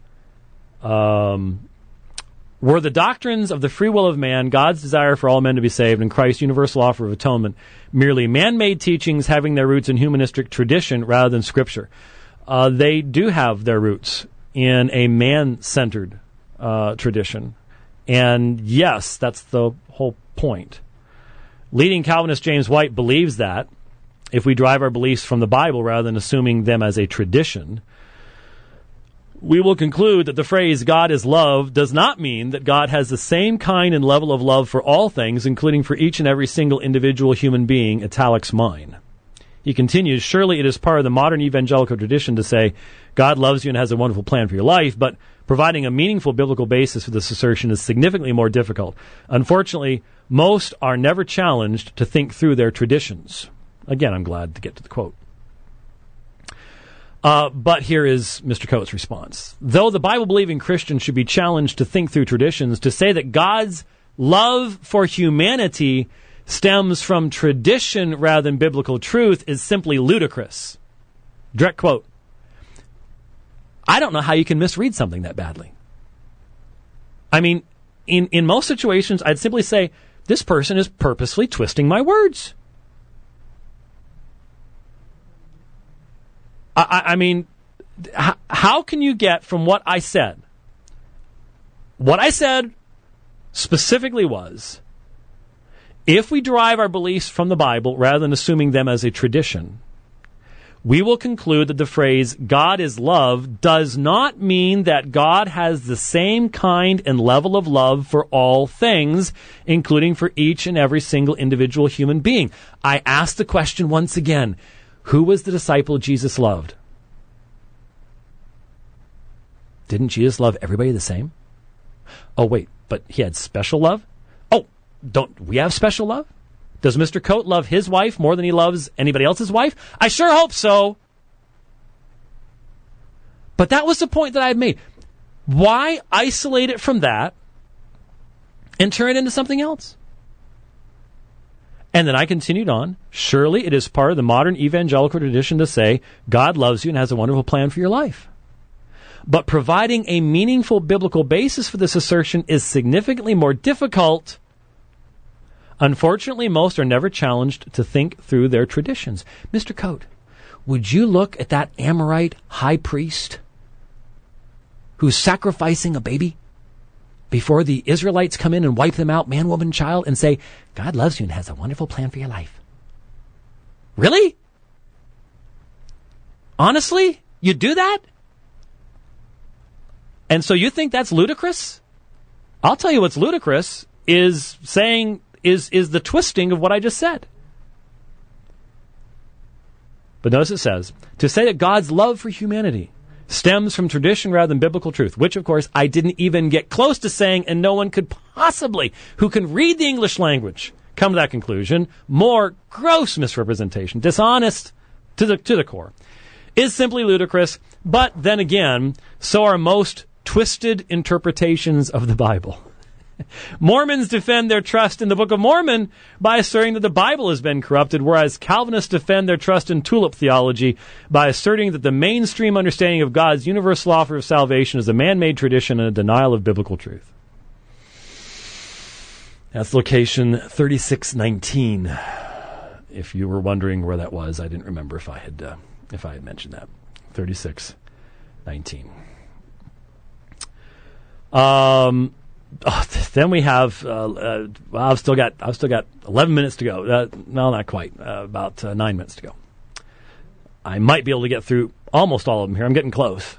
Were the doctrines of the free will of man, God's desire for all men to be saved, and Christ's universal offer of atonement merely man-made teachings having their roots in humanistic tradition rather than Scripture? They do have their roots in a man-centered tradition. And yes, that's the whole point. Leading Calvinist James White believes that if we derive our beliefs from the Bible rather than assuming them as a tradition, we will conclude that the phrase God is love does not mean that God has the same kind and level of love for all things, including for each and every single individual human being, italics mine. He continues, surely it is part of the modern evangelical tradition to say God loves you and has a wonderful plan for your life, but providing a meaningful biblical basis for this assertion is significantly more difficult. Unfortunately, most are never challenged to think through their traditions. Again, I'm glad to get to the quote. But here is Mr. Coates' response. Though the Bible-believing Christian should be challenged to think through traditions, to say that God's love for humanity stems from tradition rather than biblical truth is simply ludicrous. Direct quote. I don't know how you can misread something that badly. I mean, in most situations, I'd simply say, this person is purposely twisting my words. I mean, how can you get from what I said? What I said specifically was, if we derive our beliefs from the Bible rather than assuming them as a tradition, we will conclude that the phrase God is love does not mean that God has the same kind and level of love for all things, including for each and every single individual human being. I ask the question once again, who was the disciple Jesus loved? Didn't Jesus love everybody the same? Oh, wait, but he had special love? Oh, don't we have special love? Does Mr. Coate love his wife more than he loves anybody else's wife? I sure hope so. But that was the point that I had made. Why isolate it from that and turn it into something else? And then I continued on. Surely it is part of the modern evangelical tradition to say God loves you and has a wonderful plan for your life. But providing a meaningful biblical basis for this assertion is significantly more difficult. Unfortunately, most are never challenged to think through their traditions. Mr. Coate, would you look at that Amorite high priest who's sacrificing a baby before the Israelites come in and wipe them out, man, woman, child, and say, God loves you and has a wonderful plan for your life? Really? Honestly? You do that? And so you think that's ludicrous? I'll tell you what's ludicrous is saying, is the twisting of what I just said. But notice it says, to say that God's love for humanity stems from tradition rather than biblical truth, which, of course, I didn't even get close to saying, and no one could possibly, who can read the English language, come to that conclusion. More gross misrepresentation, dishonest to the core. is simply ludicrous, but then again, so are most twisted interpretations of the Bible. Mormons defend their trust in the Book of Mormon by asserting that the Bible has been corrupted, whereas Calvinists defend their trust in tulip theology by asserting that the mainstream understanding of God's universal offer of salvation is a man-made tradition and a denial of biblical truth. That's location 3619. If you were wondering where that was, I didn't remember if I had mentioned that. 3619. Then we have. I've still got 11 minutes to go. No, not quite. About 9 minutes to go. I might be able to get through almost all of them here. I'm getting close.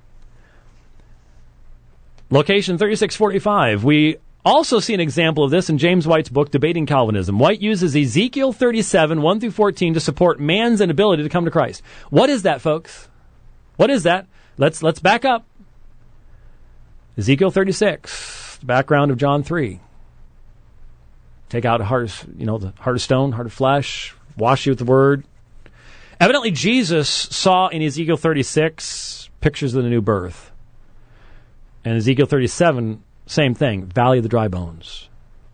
Location 3645. We also see an example of this in James White's book, Debating Calvinism. White uses Ezekiel 37, 1 through 14 to support man's inability to come to Christ. What is that, folks? What is that? Let's back up. Ezekiel 36, the background of John 3. Take out the heart of stone, heart of flesh, wash you with the word. Evidently, Jesus saw in Ezekiel 36 pictures of the new birth. And Ezekiel 37, same thing, valley of the dry bones.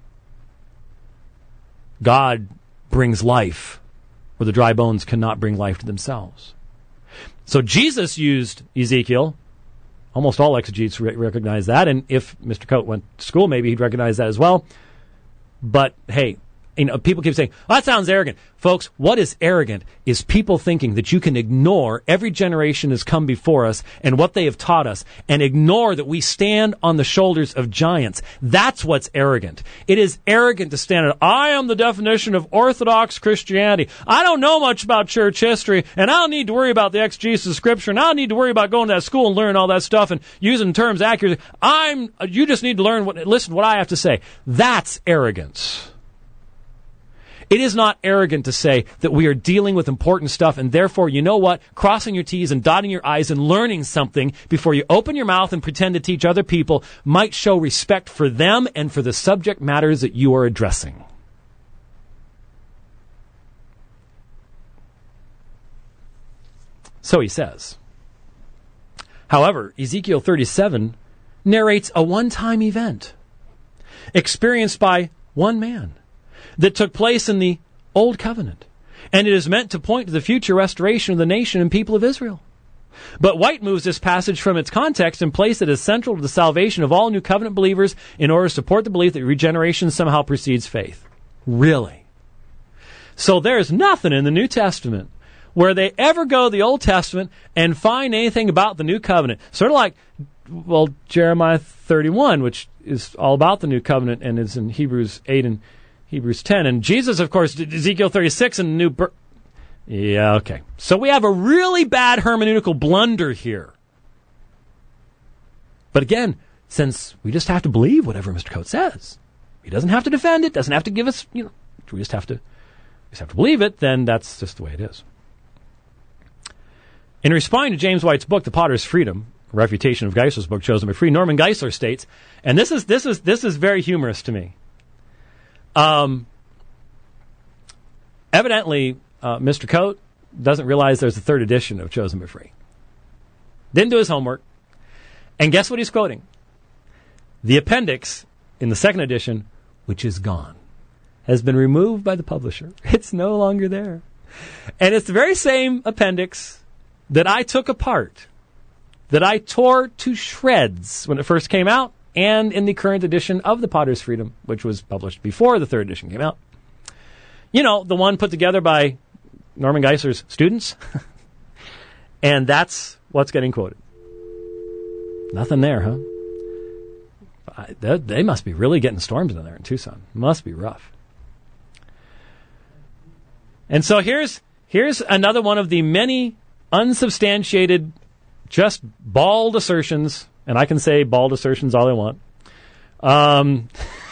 God brings life where the dry bones cannot bring life to themselves. So Jesus used Ezekiel. Almost all exegetes recognize that, and if Mr. Coate went to school, maybe he'd recognize that as well. But hey, people keep saying, "Oh, that sounds arrogant." Folks, what is arrogant is people thinking that you can ignore every generation has come before us and what they have taught us and ignore that we stand on the shoulders of giants. That's what's arrogant. It is arrogant to stand at, I am the definition of Orthodox Christianity. I don't know much about church history, and I don't need to worry about the exegesis of Scripture, and I don't need to worry about going to that school and learning all that stuff and using terms accurately. You just need to listen what I have to say. That's arrogance. It is not arrogant to say that we are dealing with important stuff and therefore, you know what, crossing your T's and dotting your I's and learning something before you open your mouth and pretend to teach other people might show respect for them and for the subject matters that you are addressing. So he says. However, Ezekiel 37 narrates a one-time event experienced by one man that took place in the Old Covenant, and it is meant to point to the future restoration of the nation and people of Israel. But White moves this passage from its context and places it as central to the salvation of all New Covenant believers in order to support the belief that regeneration somehow precedes faith. Really? So there's nothing in the New Testament where they ever go to the Old Testament and find anything about the New Covenant. Sort of like, Jeremiah 31, which is all about the New Covenant and is in Hebrews 8 and Hebrews 10. And Jesus, of course, did Ezekiel 36 and the new birth. Yeah, okay. So we have a really bad hermeneutical blunder here. But again, since we just have to believe whatever Mr. Coate says, he doesn't have to defend it, doesn't have to give us, we just have to believe it, then that's just the way it is. In responding to James White's book, The Potter's Freedom, a refutation of Geisler's book, Chosen by Free, Norman Geisler states, and this is very humorous to me. Evidently, Mr. Coate doesn't realize there's a third edition of Chosen but Free. Didn't do his homework. And guess what he's quoting? The appendix in the second edition, which is gone, has been removed by the publisher. It's no longer there. And it's the very same appendix that I took apart, that I tore to shreds when it first came out, and in the current edition of The Potter's Freedom, which was published before the third edition came out. The one put together by Norman Geisler's students. And that's what's getting quoted. Nothing there, huh? They must be really getting storms in there in Tucson. Must be rough. And so here's another one of the many unsubstantiated, just bald assertions. And I can say bald assertions all I want. From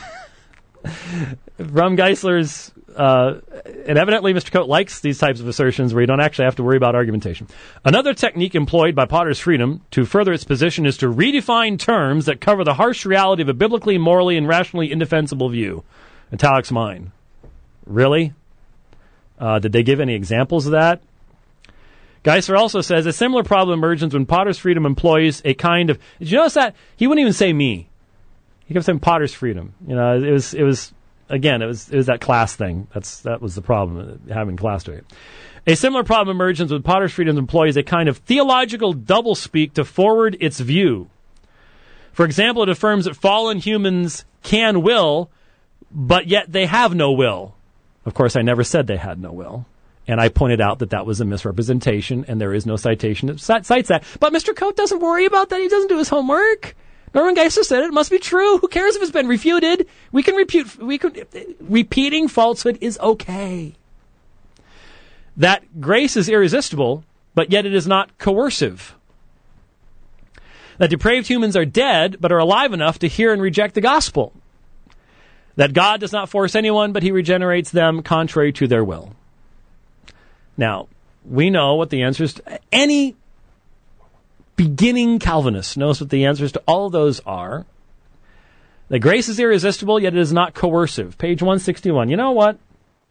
Geisler's, and evidently Mr. Coate likes these types of assertions where you don't actually have to worry about argumentation. Another technique employed by Potter's Freedom to further its position is to redefine terms that cover the harsh reality of a biblically, morally, and rationally indefensible view. Italics mine. Really? Did they give any examples of that? Geisler also says a similar problem emerges when Potter's Freedom employs a kind of. Did you notice that he wouldn't even say me? He kept saying Potter's Freedom. You know, it was that class thing. That was the problem, having class to it. A similar problem emerges when Potter's Freedom employs a kind of theological doublespeak to forward its view. For example, it affirms that fallen humans can will, but yet they have no will. Of course, I never said they had no will. And I pointed out that that was a misrepresentation, and there is no citation that cites that. But Mr. Coate doesn't worry about that. He doesn't do his homework. Norman Geisler said it must be true. Who cares if it's been refuted? Repeating falsehood is okay. That grace is irresistible, but yet it is not coercive. That depraved humans are dead, but are alive enough to hear and reject the gospel. That God does not force anyone, but he regenerates them contrary to their will. Now, we know what the answers to any beginning Calvinist knows what the answers to all of those are. That grace is irresistible, yet it is not coercive. Page 161. You know what?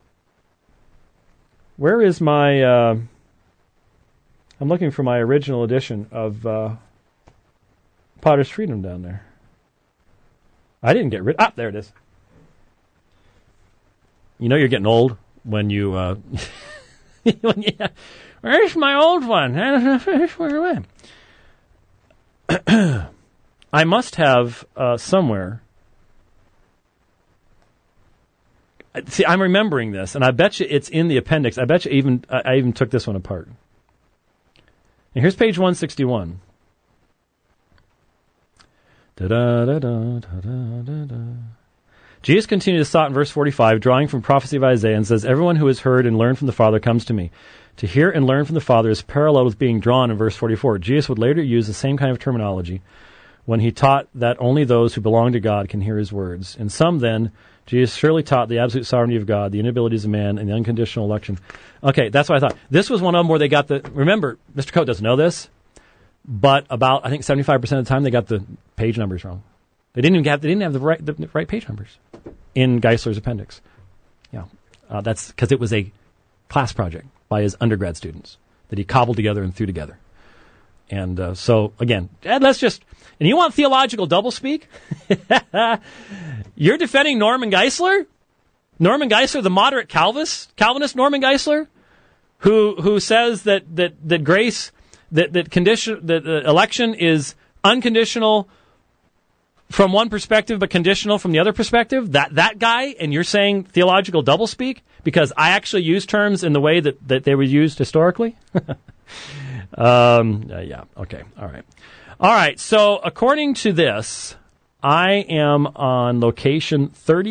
Where is my... I'm looking for my original edition of Potter's Freedom down there. I didn't get rid... Ah, there it is. You know you're getting old when you... Where's my old one? I don't know where it went. I must have somewhere. See, I'm remembering this, and I bet you it's in the appendix. I bet you I even took this one apart. And here's page 161. Jesus continues to thought in verse 45, drawing from prophecy of Isaiah, and says, everyone who has heard and learned from the Father comes to me. To hear and learn from the Father is parallel with being drawn in verse 44. Jesus would later use the same kind of terminology when he taught that only those who belong to God can hear his words. In sum, then, Jesus surely taught the absolute sovereignty of God, the inabilities of man, and the unconditional election. Okay, that's what I thought. This was one of them where they got the... Remember, Mr. Coate doesn't know this, but about, I think, 75% of the time they got the page numbers wrong. They didn't have the right page numbers in Geisler's appendix. Yeah, that's because it was a class project by his undergrad students that he cobbled together and threw together. And so, again, let's just... And you want theological doublespeak? You're defending Norman Geisler? Norman Geisler, the moderate Calvinist Norman Geisler, who says that grace, that election is unconditional from one perspective, but conditional from the other perspective, that guy, and you're saying theological doublespeak because I actually use terms in the way that they were used historically? Yeah, okay, all right. So according to this, I am on location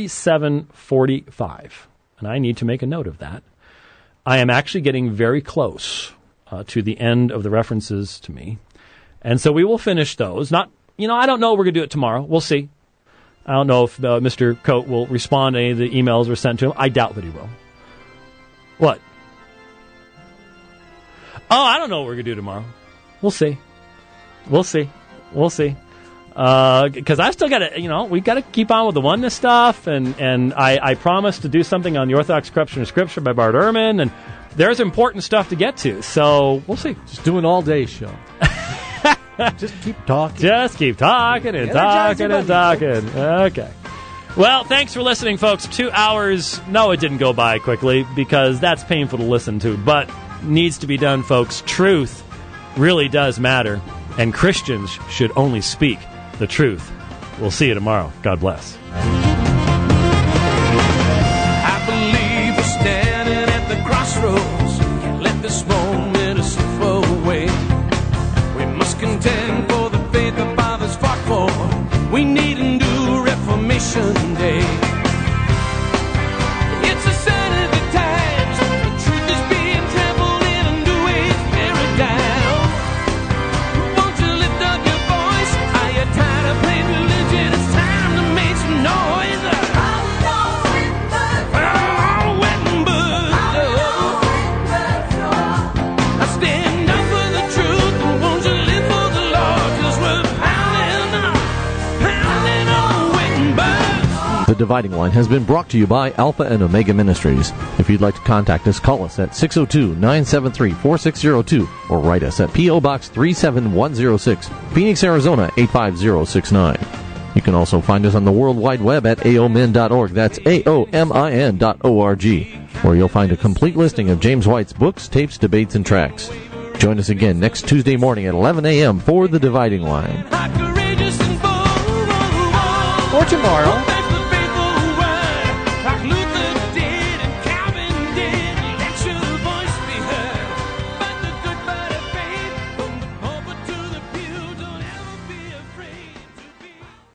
3745, and I need to make a note of that. I am actually getting very close to the end of the references to me, and so we will finish those. I don't know if we're going to do it tomorrow. We'll see. I don't know if Mr. Coate will respond to any of the emails we're sent to him. I doubt that he will. What? Oh, I don't know what we're going to do tomorrow. We'll see. Because I've still got to, we've got to keep on with the oneness stuff, and I promised to do something on the Orthodox Corruption of Scripture by Bart Ehrman, and there's important stuff to get to, so we'll see. Just do an all-day show. Just keep talking. Just keep talking and talking and talking. Okay. Well, thanks for listening, folks. 2 hours. No, it didn't go by quickly because that's painful to listen to, but needs to be done, folks. Truth really does matter, and Christians should only speak the truth. We'll see you tomorrow. God bless. I believe we're standing at the crossroads. Can't let this moment slip away. We must contend for the faith the fathers fought for. We need a new Reformation Day. It's a sign of the times. The truth is being trampled in a new age paradigm. Won't you lift up your voice? Are you tired of playing religion? It's time to make some noise. Dividing Line has been brought to you by Alpha and Omega Ministries. If you'd like to contact us, call us at 602-973-4602 or write us at P.O. Box 37106, Phoenix, Arizona 85069. You can also find us on the World Wide Web at aomin.org. That's aomin.org, where you'll find a complete listing of James White's books, tapes, debates, and tracks. Join us again next Tuesday morning at 11 a.m. for The Dividing Line. Or tomorrow.